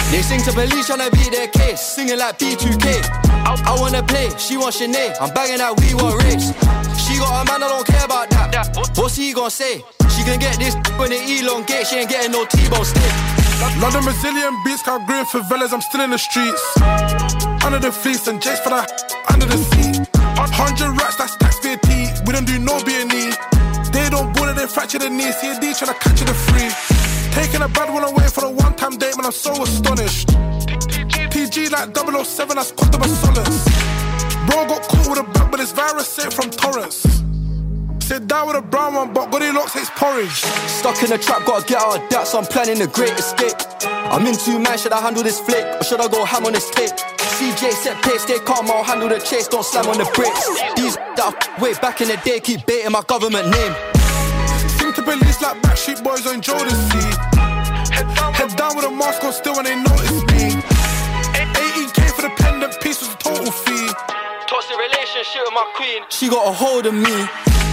They sing to police tryna beat their case, singing like B two K. I wanna play, she want Sinead, I'm banging that we want race. She got a man, I don't care about that. What's he gon' say? She can get this when they elongate, she ain't getting no T-bone stick. London Brazilian beats, got green favelas, I'm still in the streets. Under the fleece and Jace for that under the seat. Hundred racks, that's tax V A T. We don't do no B and E. They don't bullet, they fracture the knee. C A D tryna catch it the free. Taking a bad one away for a one-time date, man, I'm so astonished. T G like double oh seven, that's quantum of solace. Bro got caught with a bag, but this virus saved from Torrance. Sit down with a brown one, but Goldilocks hates porridge. Stuck in the trap, gotta get out of that, so I'm planning a great escape. I'm in two man, should I handle this flick, or should I go ham on this tape? C J set pace, stay calm, I'll handle the chase, don't slam on the brakes. These that I way back in the day keep baiting my government name. Seem to police like Backstreet Boys on Jodeci. Head down, Head down with a mask on still when they notice me. eighteen K for the pendant piece was a total fee. Toxic relationship with my queen, she got a hold of me.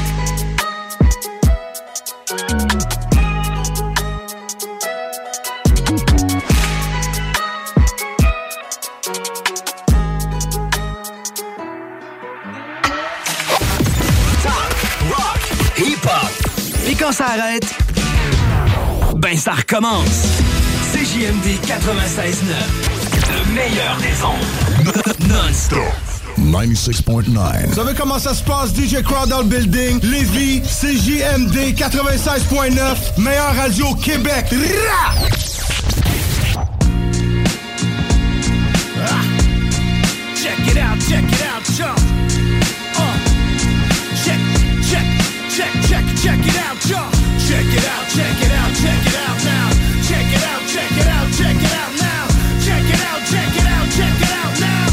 Et quand ça arrête, ben ça recommence. C J M D quatre-vingt-seize neuf, le meilleur des ondes. Non-stop. ninety-six point nine. Vous savez comment ça se passe? D J Crowd dans le building. Lévis, C J M D quatre-vingt-seize point neuf, meilleure radio au Québec. Rah! Ah. Check it out, check it out, jump. Uh. Check, check, check, check, check it out, jump. Check it out, check it out, check it out now. Check it out, check it out, check it out now. Check it out, check it out, check it out now.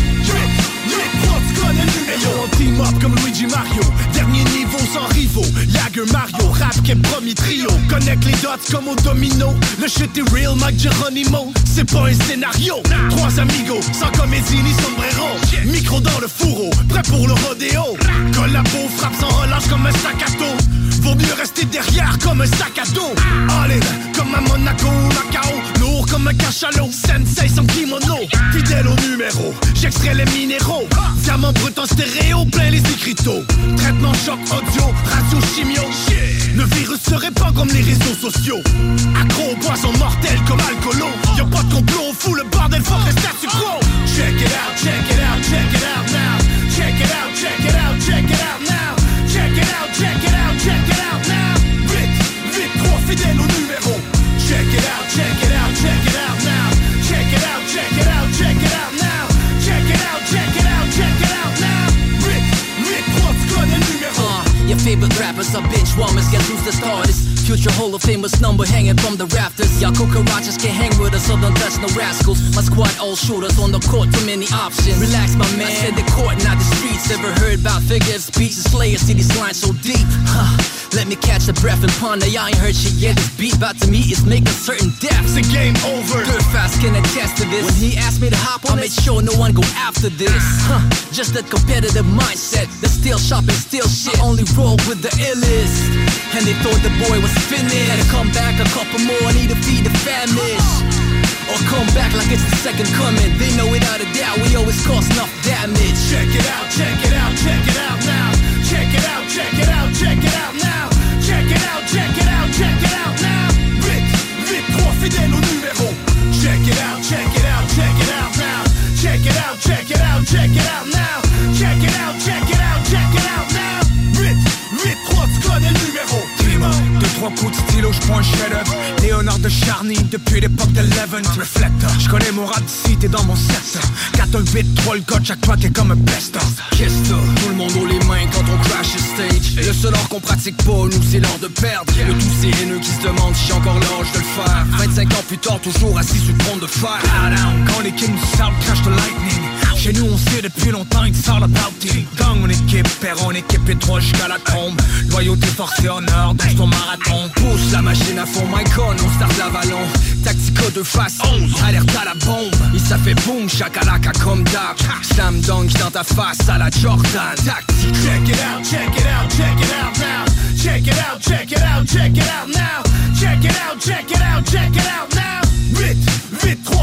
Hey yo, on team up comme Luigi Mario. Dernier niveau sans rivaux. Jagger Mario, rap qui est premier trio. Connecte les dots comme au domino. Le shit est real, Mike Geronimo. C'est pas un scénario. Trois amigos, sans comédie ni sombrero. Micro dans le fourreau, prêt pour le rodéo. Collabo, frappe sans relâche comme un staccato. Vaut mieux rester derrière comme un sac à dos. All in, comme à Monaco, Macao. Lourd comme un cachalot. Sensei sans kimono. Fidèle au numéro, j'extrais les minéraux. Diamant brut en stéréo, plein les écriteaux. Traitement choc audio, ratio chimio. Le virus se répand comme les réseaux sociaux. Accro aux poissons mortels comme alcoolo. Y'a pas de complot, fou le bordel, faut que statu quo. Check it out, check it out, check it out now. Check it out, check it out, check it out now. Check it out, check it out, check it out now. Vite, vite, trop fidèle au numéro. Check it out, check it out, check it out now. Check it out, check it out, check it out now. Check it out, check it out, check it out now. Vite, vite, trop tu connais le numéro. Uh, your favorite rappers are bench warmers, guess who's the starters? Future Hall of Famous number hanging from the rafters. Y'all cucarachas can't hang with us, so don't touch no rascals. My squad all shooters on the court, too many options. Relax, my man. I said the court, not the streets. Ever heard about figure of speech? The Slayer see these lines so deep. Huh. Let me catch the breath and ponder. Y'all ain't heard shit yet. This beat about to meet is making certain deaths. It's a game over. Good fast can attest to this. When he asked me to hop on, I made sure no one go after this. Huh. Just that competitive mindset. The still sharp and still shit. I only roll with the illest. And they thought the boy was finished. Had to come back a couple more, need to feed the famished. Or come back like it's the second coming. They know without a doubt we always cause enough damage. Check it out, check it out, check it out now. Check it out, check it out, check it out now. Check it out, check it out, check it out now. Vite, vite, trop fidèle au numéro. Check it out, check it out, check it out now. Check it out, check it out, check it out now. Check it out, check it out, check it out now. Vite, vite, trop tu connais le numéro. Deux, trois coups de stylo, j'prends un shred-up. Léonard de Charny, depuis l'époque de Eleven. Reflector, j'connais mon rap d'ici, t'es dans mon secteur. quatre un huit, trois le code, chaque track est comme un best-of. Qu'est-ce que tout le monde haut les mains quand on crash le stage. Et le seul art qu'on pratique pas, nous c'est l'art de perdre. Le tout c'est haineux qui se demande si j'ai encore l'âge de le faire. vingt-cinq ans plus tard, toujours assis sur le trône de fer. Quand les kings du South crash de lightning. Chez nous on sait depuis longtemps it's all about team. Gang on équipe, père on équipe et trois jusqu'à la tombe. Loyauté, force et honneur, douce ton marathon. Pousse la machine à fond, my con, on start l'avalon. Tactico de face, onze, alerte à la bombe. Et ça fait boum, chakalaka comme d'hab. Slam dunk dans ta face à la Jordan. Tactique. Check it out, check it out, check it out now. Check it out, check it out, check it out now. Check it out, check it out, check it out now. Vite, vite, trop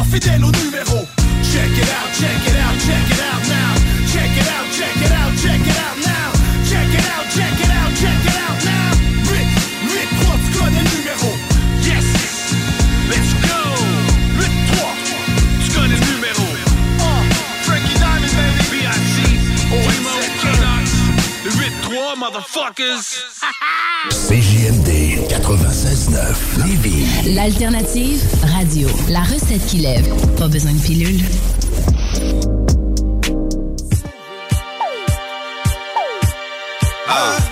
trois fidèles au numéro. Check it out, check it out, check it out now. Check it out, check it out, check it out now. Check it out, check it out, check it out now. huit, huit, trois, tu connais le numéro. Yes, let's go. huit, trois, tu connais le numéro. Oh, Frankie Diamond, baby. B I C, Primo, K-Nox. Le huit, trois, motherfuckers. C J M D quatre-vingt-seize neuf Lévis. L'alternative radio. La recette qui lève. Pas besoin de pilule. Ah.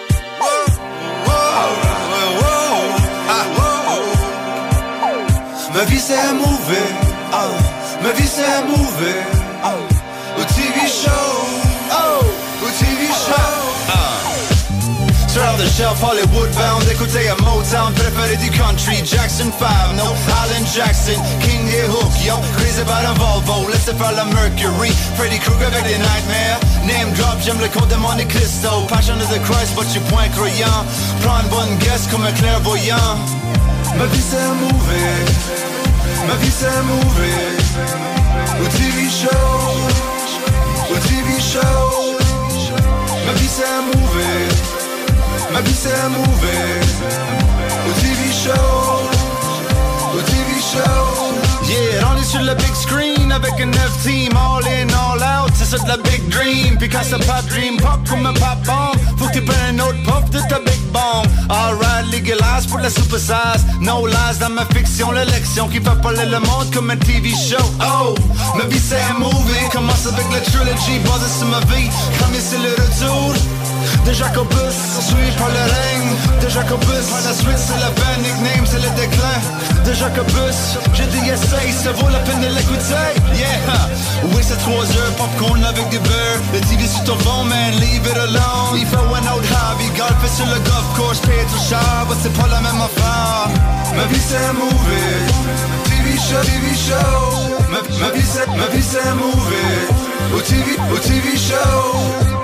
Ma vie c'est un movie, ah. Ma vie c'est un movie, ah. Au T V show, oh. Au T V show, ah. Sur the shelf, Hollywood bound, écoutez à Motown, préféré du country, Jackson five, no, Alan Jackson, King des Hook, yo, crazy about un Volvo, laissez faire la Mercury, Freddy Krueger avec des nightmares, name drop, j'aime le conte de Monte Cristo, Passion of the Christ, but tu point croyant, prends une bonne guess comme un clairvoyant. Ma vie c'est un movie, ma vie c'est un movie, au T V show, au T V show, ma vie c'est un movie. Ma vie c'est un movie, au T V show, au T V show. Yeah, on est sur le big screen avec un neuf team, all in, all out, c'est ça de la big dream. Puis quand ça pop dream, pop comme un pop bomb, faut que tu prennes un autre puff de ta big bomb. Alright, legalize pour la super size, no lies dans ma fiction, l'élection qui fait parler le monde comme un T V show. Oh, ma vie c'est un movie, commence avec la trilogy, basé sur ma vie, comme c'est le retour de Jacobus, suivi par le règne de Jacobus. Par la suite c'est la fin, nickname c'est le déclin de Jacobus. J'ai dit essaye, ça vaut la peine de l'écouter. Yeah, oui c'est trois heures, popcorn avec du beurre. Le T V sur ton fond, man, leave it alone. Il fait one out hobby, golfer sur le golf course, payer tout cher, but c'est pas la même affaire. Ma vie c'est un movie, T V show, T V show. Ma, ma vie c'est, ma vie c'est un movie, au T V, au T V show.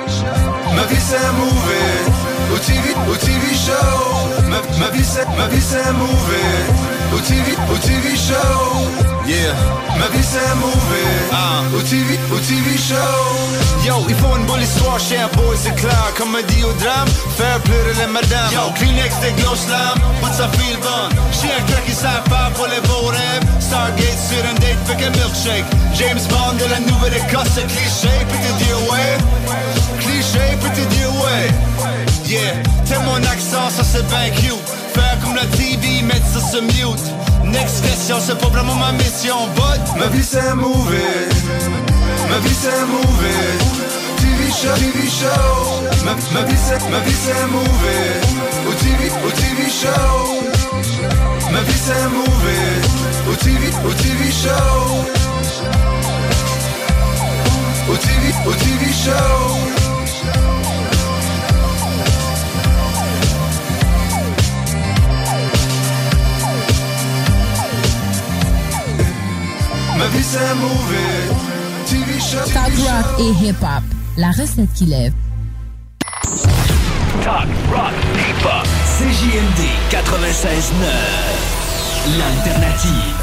Ma vie c'est un movie, au T V, au T V show. Ma, ma vie c'est, ma vie c'est un movie, au T V, au T V show. Yeah, ma vie c'est un movie, ah. Au T V, au T V show. Yo, il faut une bonne histoire chez un boy, c'est clair. Comme un dit au drame, faire pleurer les madames. Yo, Kleenex des glow slam, but ça feel bon. J'ai un crack qui savent pas pour les beaux rêves. Stargate sur un date avec un milkshake. James Bond de la Nouvelle-Écosse, c'est cliché, petit dire ouais. Cliché, petit dire ouais. Yeah, t'aimes mon accent, ça c'est ben cute. Faire comme la T V, mettre ça sur mute. Next question, c'est pas vraiment ma mission, but ma vie c'est un movie, ma vie c'est un movie, T V show, T V show. Ma, ma vie c'est, ma vie c'est un movie, au T V, au T V show. Ma vie c'est un movie, au T V, au T V show. Au T V, au T V show. Ma vie c'est un movie, T V show. Talk rock et hip-hop, la recette qui lève. Talk rock hip-hop, C J M D quatre-vingt-seize neuf, l'alternative.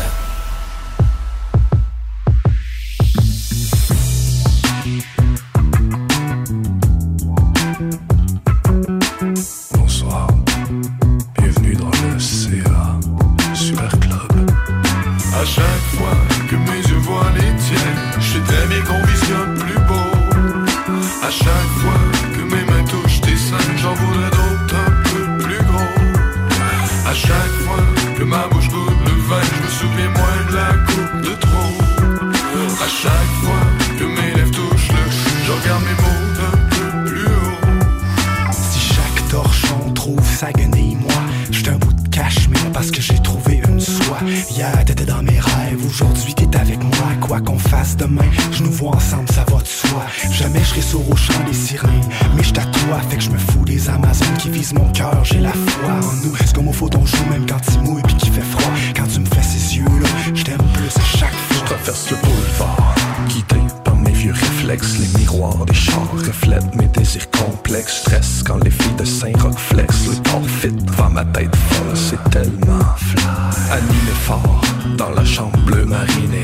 Bonsoir, bienvenue dans le C A Super Club. À chaque fois que mes yeux voient les tiennes, je sais très bien qu'on visionne plus beau. À chaque fois que mes mains touchent tes seins, j'en voudrais d'autres un peu plus gros. À chaque fois que ma bouche goûte le vin, je me souviens moins de la coupe de trop. À chaque fois que mes lèvres touchent le chou, je regarde mes mots d'un peu plus haut. Si chaque torchon trouve sa guenille, moi, j'suis un bout de cachemire parce que j'ai trouvé une soie. Hier t'étais dans mes rêves, aujourd'hui t'es avec moi. Quoi qu'on fasse demain, je nous vois ensemble, ça va de soi. Jamais je serai sourd au chant des sirènes, mais je t'attoie, fait que je me fous des Amazones qui visent mon cœur. J'ai la foi en nous, c'est comme au faux ton joue, même quand il mouille puis qu'il fait froid. Quand tu me fais ces yeux-là, je t'aime plus à chaque fois. Je traverse le boulevard, guidé par mes vieux réflexes. Les miroirs des chars reflètent mes désirs complexes. Stress quand les filles de Saint-Roch flex. Le corps fit devant ma tête folle, c'est tellement fly. Animé fort dans la chambre bleue marine et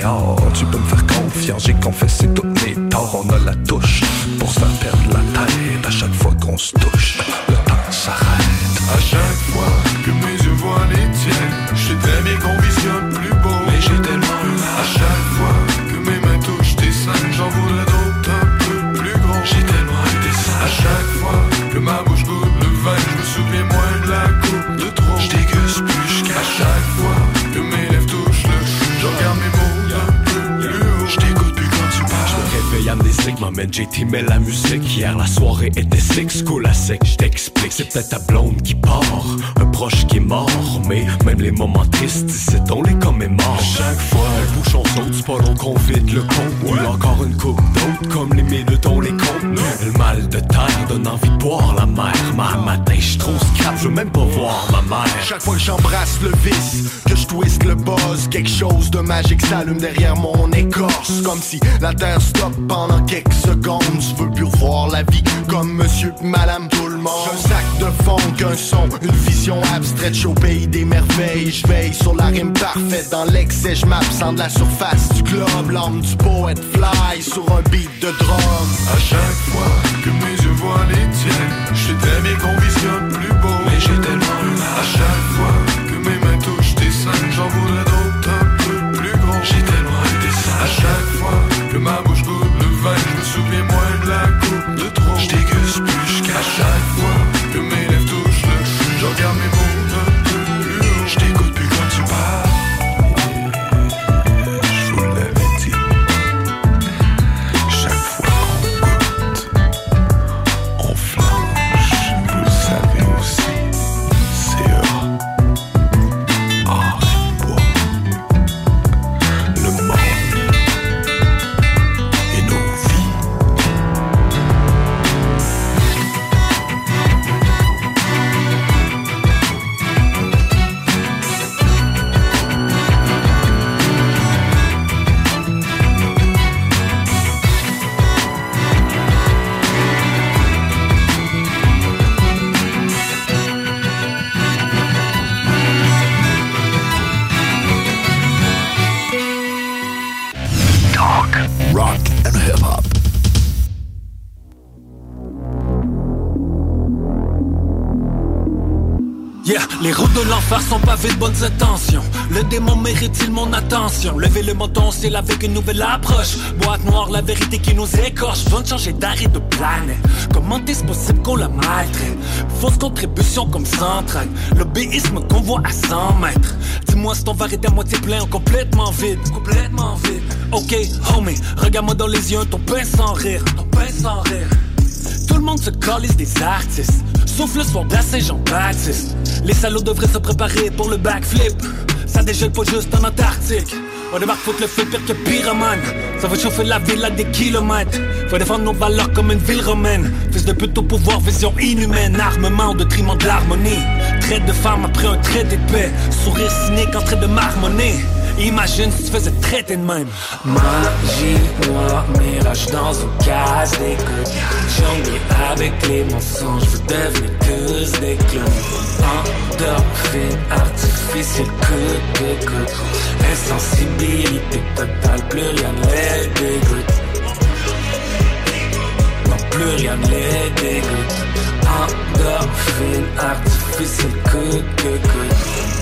dehors. Tu peux me faire confiance, j'ai confessé tous mes torts. On a la touche pour se faire perdre la tête à chaque fois qu'on se touche. Le temps s'arrête. À chaque fois que mes yeux voient les tiens, je t'aime bien qu'on visionne plus beau. Mais j'ai tellement eu mal. À chaque fois que mes mains touchent tes seins, j'en voudrais d'autres un peu plus gros. J'ai tellement été sage. À chaque fois que ma bouche goûte le vin, je me souviens moins de la coupe de trop. Je déguste plus, je cache. À chaque fois que mes lèvres touchent le chou, je regarde mes mots un peu plus haut. Je t'écoute plus quand tu parles. Je me réveille amnésique, m'emmène J T mais la musique. Hier la soirée était six, cool à sec, je t'explique. C'est peut-être ta blonde qui part, un proche qui est mort. Mais même les moments tristes, c'est on les commémore. Chaque fois un bouchon saute, c'est pas long qu'on vide le compte. Ou encore une coupe d'autres, comme les minutes on les compte. Le mal de terre donne envie de boire la mer. Ma matin, je trouve scrap, je veux même pas voir ma mère. Chaque fois que j'embrasse le vice, que je twiste le buzz, quelque chose de magique s'allume derrière mon écorce. Comme si la terre stoppe pendant quelques secondes. Je veux plus revoir la vie comme monsieur pis madame tout le monde. Un sac de fond, qu'un son, une vision abstraite. J'suis au pays des merveilles, je veille sur la rime parfaite. Dans l'excès, je m'absente de la surface du globe. L'âme du poète fly sur un beat de drum. À chaque fois que mes yeux voient les tiens, je t'aime bien qu'on visionne plus beau. Mais j'ai tellement eu mal. À chaque fois que mes mains touchent tes seins, j'en voudrais d'autres un peu plus gros. J'ai tellement été sage. À chaque fois que ma bouche goûte le vin, je me souviens moins de la coupe de trop. Je déguste plus, je cache. À chaque fois que mes lèvres touchent le chou, je regarde mes mots un peu plus haut. Je t'écoute plus quand tu parles. Je vous l'avais dit. Chaque fois qu'on goûte, on flanche. Vous le savez aussi, c'est eux. Or et bois. Le monde et nos vies. Talk, rock and hip-hop. Yeah, les routes de l'enfer sont pavées de bonnes intentions. Le démon mérite-t-il mon attention? Lever le menton, c'est avec une nouvelle approche. Boîte noire, la vérité qui nous écorche. Besoin de changer d'arrêt de planète. Comment est-ce possible qu'on la maltraite? Fausse contribution comme s'entraîne. L'obéisme qu'on voit à cent mètres. Dis-moi si ton verre est à moitié plein ou complètement vide. Complètement vide. Ok, homie, regarde-moi dans les yeux, ton pain sans rire. Ton pain sans rire. Tout le monde se calisse des artistes, sauf le soir de la Saint-Jean-Baptiste. Les salauds devraient se préparer pour le backflip. Ça dégèle pas juste en Antarctique. On débarque, faut que le feu pire que pyromane. Ça va chauffer la ville à des kilomètres. Faut défendre nos valeurs comme une ville romaine. Fils de pute au pouvoir, vision inhumaine. Armement au détriment de l'harmonie. Traite de femme après un trait d'épée. Sourire cynique en train de marmonner. Imagine si tu faisais traiter de même. Magie noire, mirage dans une case d'écoute. Jongler avec les mensonges, vous devenez tous des clowns. Endorphine artificielle, coûte que coûte. Insensibilité totale, plus rien ne les dégoûte. Non, plus rien ne les dégoûte. Endorphine artificielle, coûte que coûte.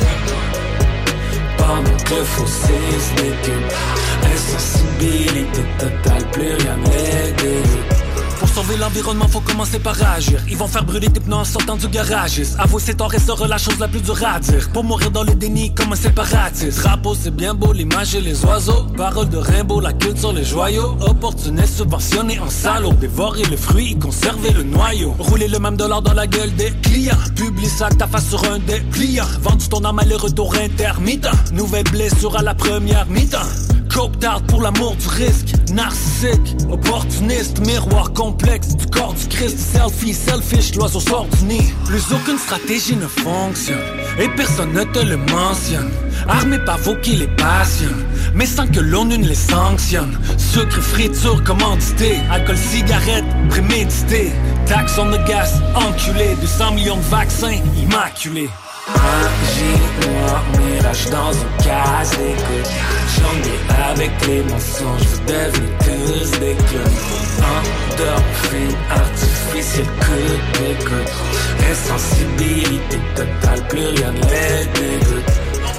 Pendant que le fossé se décupe. Insensibilité totale, plus rien ne dégoûte. Pour sauver l'environnement, faut commencer par agir. Ils vont faire brûler tes pneus en sortant du garage. Avouer ses torts restera la chose la plus dure à dire. Pour mourir dans le déni comme un séparatiste. Drapeau c'est bien beau, l'image et les oiseaux. Parole de Rimbaud, la culture, les joyaux. Opportuniste, subventionné en salaud. Dévorer le fruit, conserver le noyau. Rouler le même dollar dans la gueule des clients. Publie ça que ta face sur un dépliant. Vendu ton âme à les retours intermittents. Nouvelle blessure à la première mi-temps. Coke tard pour l'amour du risque. Narcissique, opportuniste, miroir complexe du corps du Christ. Selfie, selfish, l'oiseau sort du nid. Plus aucune stratégie ne fonctionne et personne ne te le mentionne. Armés par vos qui les passionnent, mais sans que l'ONU ne les sanctionne. Sucre, friture, commandité. Alcool, cigarette, prémédité. Taxe on the gas, enculé. deux cents millions de vaccins, immaculés. Magie noire, mirage dans une case d'écoute. Jongler avec les mensonges, vous devenez tous des clones. Endorphine artificielle, que des gouttes. Insensibilité totale, plus rien ne les dégoûte.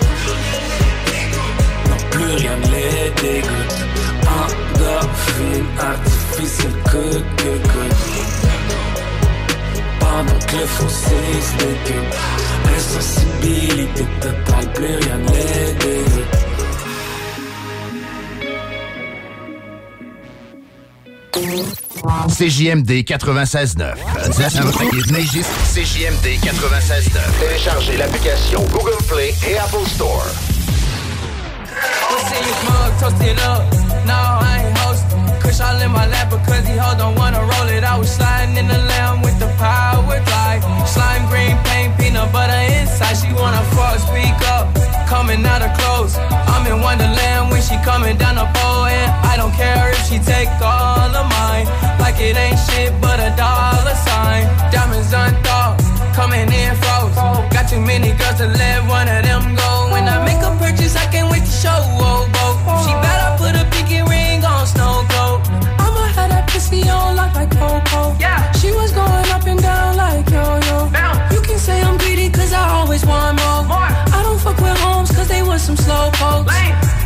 Non, plus rien ne les dégoûte. Endorphine artificielle, que des gouttes. Pendant que le fossé se décupe. Insensibilité totale, plus rien ne les dégoûte. C J M D quatre-vingt-seize neuf. C J M D quatre-vingt-seize neuf. Téléchargez l'application Google Play et Apple Store. See you mug, toast it up. No, I ain't hosting. Kush all in my lap because he hold don't wanna roll it. I was sliding in the lamb with the power glide. Slime green paint, peanut butter inside. She wanna fuck, speak up. Coming out of clothes. I'm in Wonderland when she coming down the pole. And I don't care if she take all of mine. Like it ain't shit but a dollar sign. Diamonds unthought, coming in froze. Got too many girls to let one of them go. When I make a purchase, I can't wait to show. Whoa, whoa. She bet I put a pinky ring on snow coat. I'ma have that pussy on lock like Coco. Yeah. She was going up and down like yo-yo. You can say I'm greedy cause I always want more. more. I don't fuck with homes cause they was some slow pokes.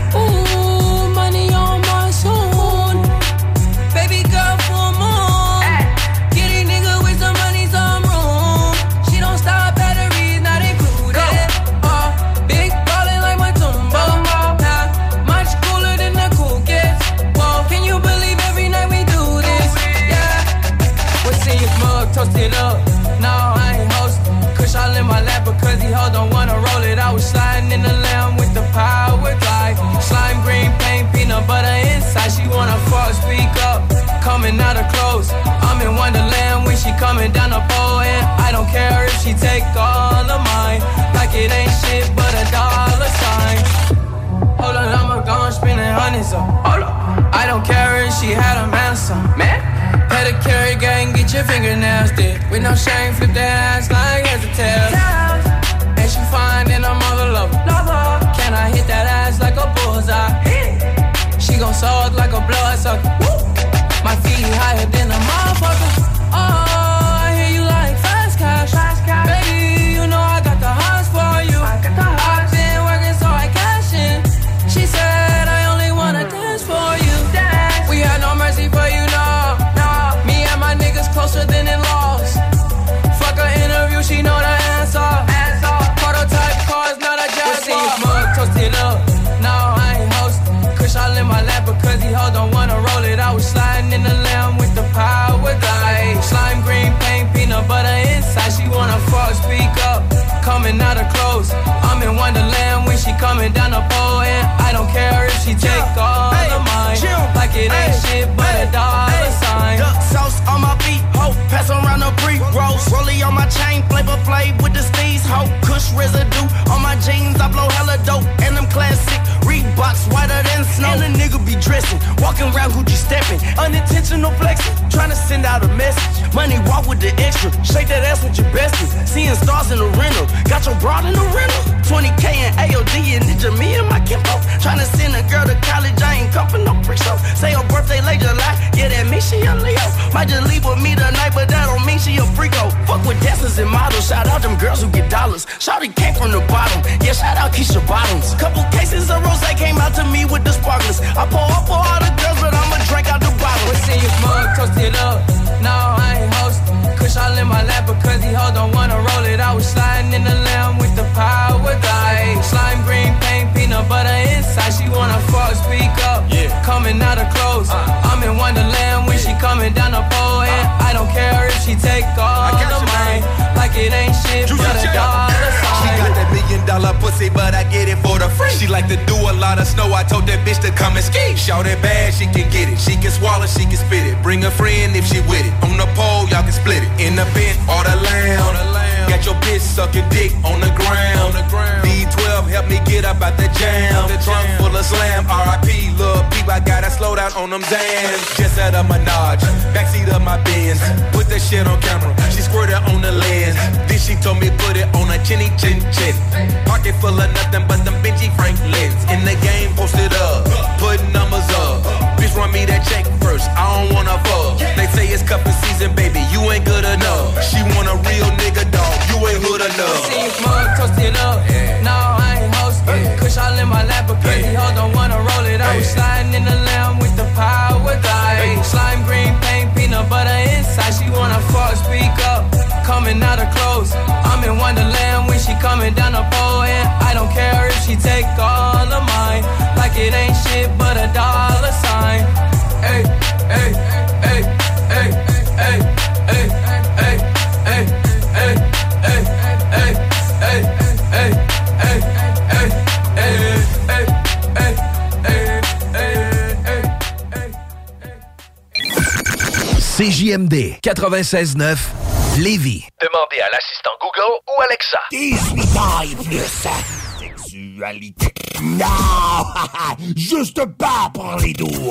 Ooh, money on my soul. Baby girl, full moon. Hey. Get a nigga with some money, some room. She don't stop, batteries not included. Uh, big ballin' like my Tumbo. Nah, much cooler than the cool kids. Whoa, can you believe every night we do this? Yeah. What's in your mug, toast it up. No, I ain't hosting. Kush all in my lap because he hold don't wanna roll it. I was sliding in the lamb with the power glide. Slime green paint, peanut butter inside. She wanna fuck, speak up. Coming out of clothes. I'm in Wonderland when she coming down the pole. And I don't care if she take all of mine. Like it ain't shit but a dollar sign. Hold on, I'ma go and spending hundreds up. Hold on. I don't care if she had a man or something. Man. Pedicure gang, get your fingernails did. With no shame, flip that ass like heads or tails. And she fine and I'm all love. Can I hit that ass like a bullseye? She gon' suck like a blood sucker. My feet higher than a motherfucker. Oh, I hear you like fast cash. Fast cash. Baby, you know I got the hots for you. I got the hots. I've been working so I cash in. She said I only wanna dance for you. Dance. We had no mercy for you, no. no. Me and my niggas closer than in-laws. Fuck her interview, she know the answer. answer. Prototype cars, not a jazz. See you mug, toast it up. No, I ain't hosting. Kush all in my lap because he hold don't wanna roll it. I was sliding in the lamb with the power glide. Slime green paint, peanut butter inside. She wanna fuck, speak up. Coming out of clothes. I'm in Wonderland when she coming down the pole. And I don't care if she take all hey, of mine. Chill. Like it ain't hey, shit but hey, a dollar hey, sign. Duck sauce on my feet, ho. Pass around the pre-rolls. Rollie on my chain, flavor flav with the steez, ho. Kush residue on my jeans. I blow hella dope. And them classic Reeboks whiter than snow. And a nigga be dressing, walking around Gucci stepping. Unintentional flexing, trying to send out a message. Money walk with the extra, shake that ass with your bestie. Seeing stars in the rental, got your broad in the rental. twenty K and A O D and Ninja, me and my kinfolk. Trying to send a girl to college, I ain't come for no pre-show. Say her birthday late July, yeah that means she a Leo. Might just leave with me tonight, but that don't mean she a freako. Fuck with dancers and models, shout out them girls who get dollars. Shawty came from the bottom, yeah shout out Keisha Bottoms. Couple cases of rose came out to me with the sparklers. I pour up for all the girls, but I'ma drink out the bottle. What's in your mug, toast it up. No, I ain't hosting. Kush all in my lap because he hold don't wanna roll it. I was sliding in the lamb with the power glide. Slime green paint, peanut butter inside. She wanna fuck, speak up. Yeah. Coming out of clothes. Uh. I'm in Wonderland when she coming down the pole. And uh. I don't care if she take all of mine. Like it ain't shit but a dollar sign. She got that million dollar pussy, but I get it for the free. She like to do a lot of snow. I told that bitch to come and ski. Shout it bad, she can get it. She can swallow, she can spit it. Bring a friend if she with it. On the pole, y'all can split it. In the bent or the lamb. Got your bitch sucking dick on the ground. D twelve help me get up out the jam. The trunk full of slam. R I P, lil' peep, I gotta slow down on them Zans. Just out of Menage, backseat of my Benz. Put that shit on camera, she squirted on the lens. Then she told me put it on a chinny chin chin. Pocket full of nothing but them Benji Franklins. In the game, posted up, putting take all of mine. Like it ain't shit but a dollar sign. Hey, hey, hey, hey, hey, hey, hey, hey, hey, hey, hey, hey, hey, hey, hey, hey, hey, hey. C J M D quatre-vingt-seize neuf Lévis. Demandez à l'assistant Google ou Alexa. dix-huit ans et plus. Sexualité. Non! Juste pas pour les doux.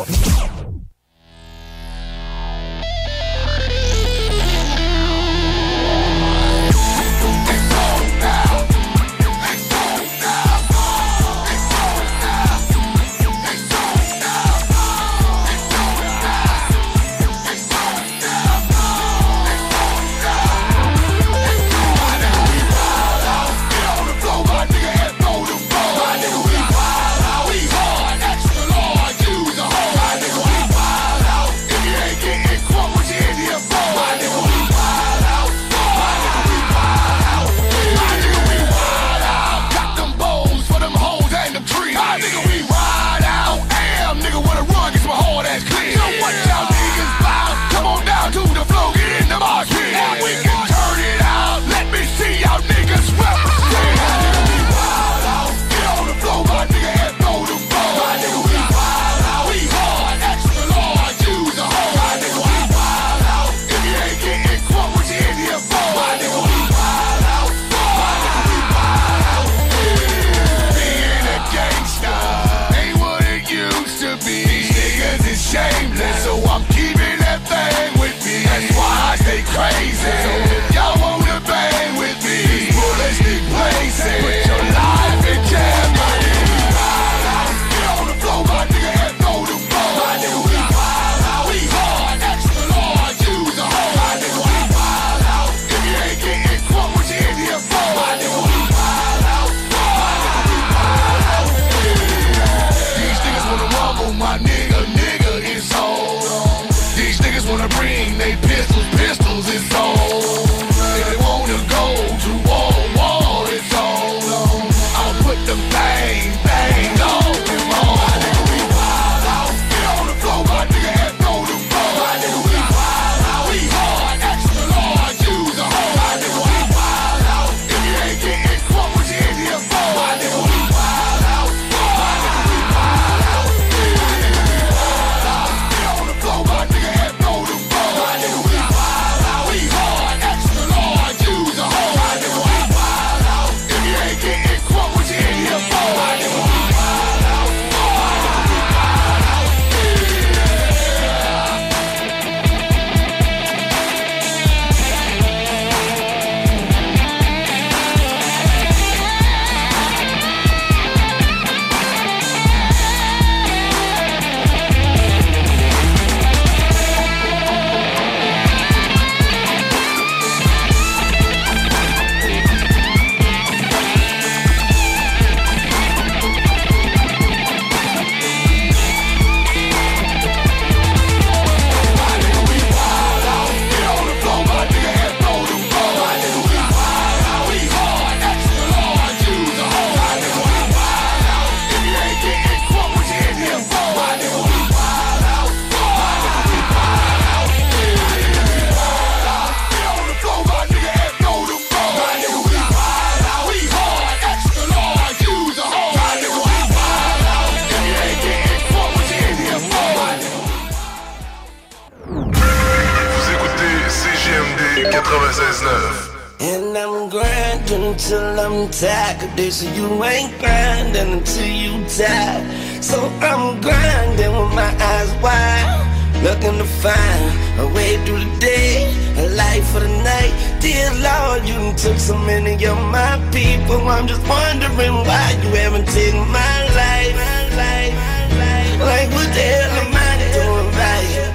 quatre-vingt-seize neuf. And I'm grinding until I'm tired. They say you ain't grinding until you tired. So I'm grinding with my eyes wide, looking to find a way through the day, a life for the night. Dear Lord, you done took so many of my people. I'm just wondering why you haven't taken my life. My life, my life. Like what the hell am I doing right?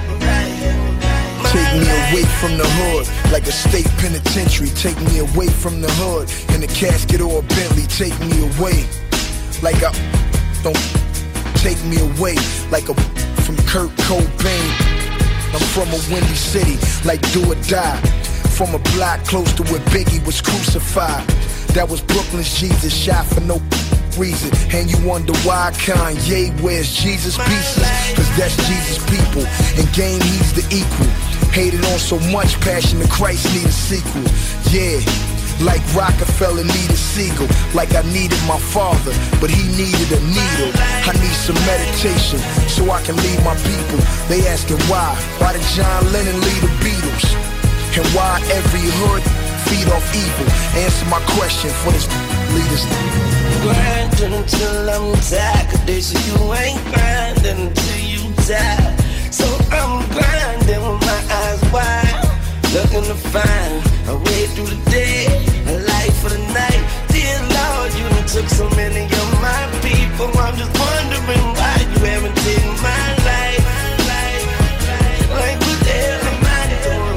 Take me away from the hood, like a state penitentiary. Take me away from the hood, in a casket or a Bentley. Take me away, like I don't take me away, like a from Kurt Cobain. I'm from a windy city, like do or die. From a block close to where Biggie was crucified. That was Brooklyn's Jesus, shot for no reason. And you wonder why Kanye wears Jesus pieces? Cause that's Jesus people. In game, he's the equal. Hated on so much, Passion of Christ need a sequel. Yeah. Like Rockefeller needed Siegel, like I needed my father, but he needed a needle. I need some meditation so I can lead my people. They asking why, why did John Lennon lead the Beatles? And why every hood feed off evil? Answer my question for this leaders. Grinding until I'm tired, cause they say you ain't grinding until you die. So I'm grinding with my eyes wide, looking to find a way through the day, a life for the night. Dear Lord, you done took so many of my people. I'm just wondering why you haven't taken my life. Like what the hell am I doing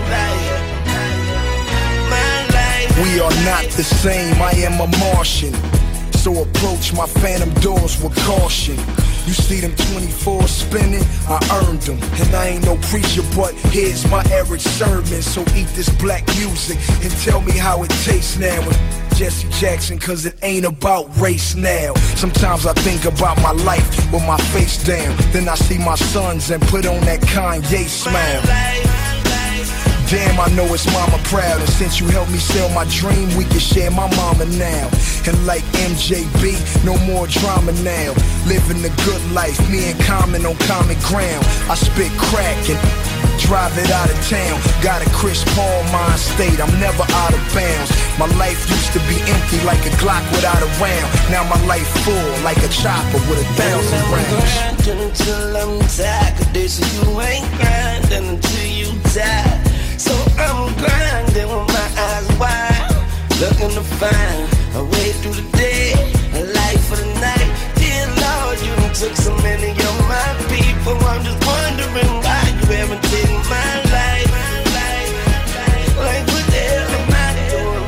right? My life. We are not the same, I am a Martian. So approach my phantom doors with caution. You see them twenty-four spinning, I earned them. And I ain't no preacher, but here's my average sermon. So eat this black music and tell me how it tastes now. With Jesse Jackson, cause it ain't about race now. Sometimes I think about my life with my face down. Then I see my sons and put on that Kanye smile. Damn, I know it's mama proud. And since you helped me sell my dream, we can share my mama now. And like M J B, no more drama now. Living the good life, me and Common on common ground. I spit crack and drive it out of town. Got a Chris Paul mind state, I'm never out of bounds. My life used to be empty like a Glock without a round. Now my life full like a chopper with a thousand rounds. Grinding until I'm tired, cause they say you ain't grinding until you die. So I'm grinding with my eyes wide, looking to find a way through the day, a life for the night. Dear Lord, you done took so many of my people. I'm just wondering why you haven't taken my life. Like what the hell am I doing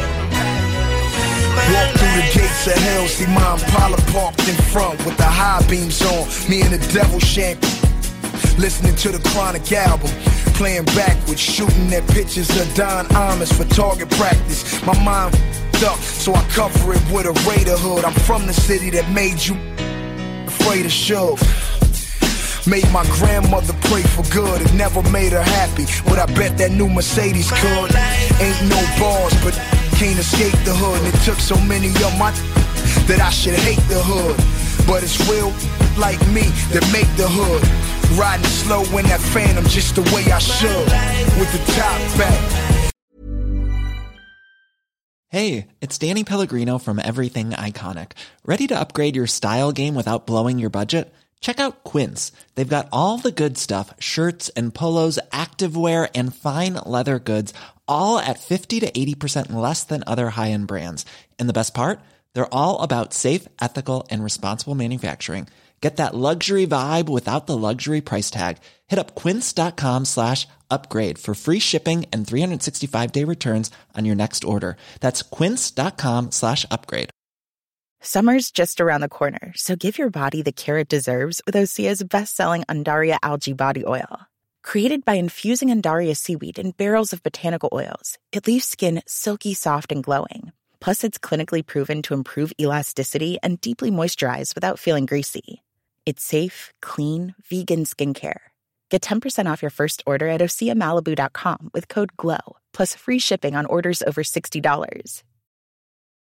right? Walk through the gates of hell, see my Impala parked in front with the high beams on. Me and the devil champagne, listening to the Chronic album. Playing backwards, shooting at pictures of Don Imus for target practice. My mind up, so I cover it with a Raider hood. I'm from the city that made you afraid of shove. Made my grandmother pray for good. It never made her happy, but I bet that new Mercedes could. Ain't no bars, but can't escape the hood. And it took so many of my that I should hate the hood. But it's real like me that make the hood. Riding slow in that Phantom just the way I should, with the top back. Hey, it's Danny Pellegrino from Everything Iconic. Ready to upgrade your style game without blowing your budget? Check out Quince. They've got all the good stuff, shirts and polos, activewear, and fine leather goods, all at fifty to eighty percent less than other high-end brands. And the best part? They're all about safe, ethical, and responsible manufacturing. Get that luxury vibe without the luxury price tag. Hit up quince.com slash upgrade for free shipping and three sixty-five day returns on your next order. That's quince.com slash upgrade. Summer's just around the corner, so give your body the care it deserves with Osea's best-selling Undaria Algae Body Oil. Created by infusing Undaria seaweed in barrels of botanical oils, it leaves skin silky soft and glowing. Plus, it's clinically proven to improve elasticity and deeply moisturize without feeling greasy. It's safe, clean, vegan skincare. Get ten percent off your first order at osea malibu dot com with code GLOW, plus free shipping on orders over sixty dollars.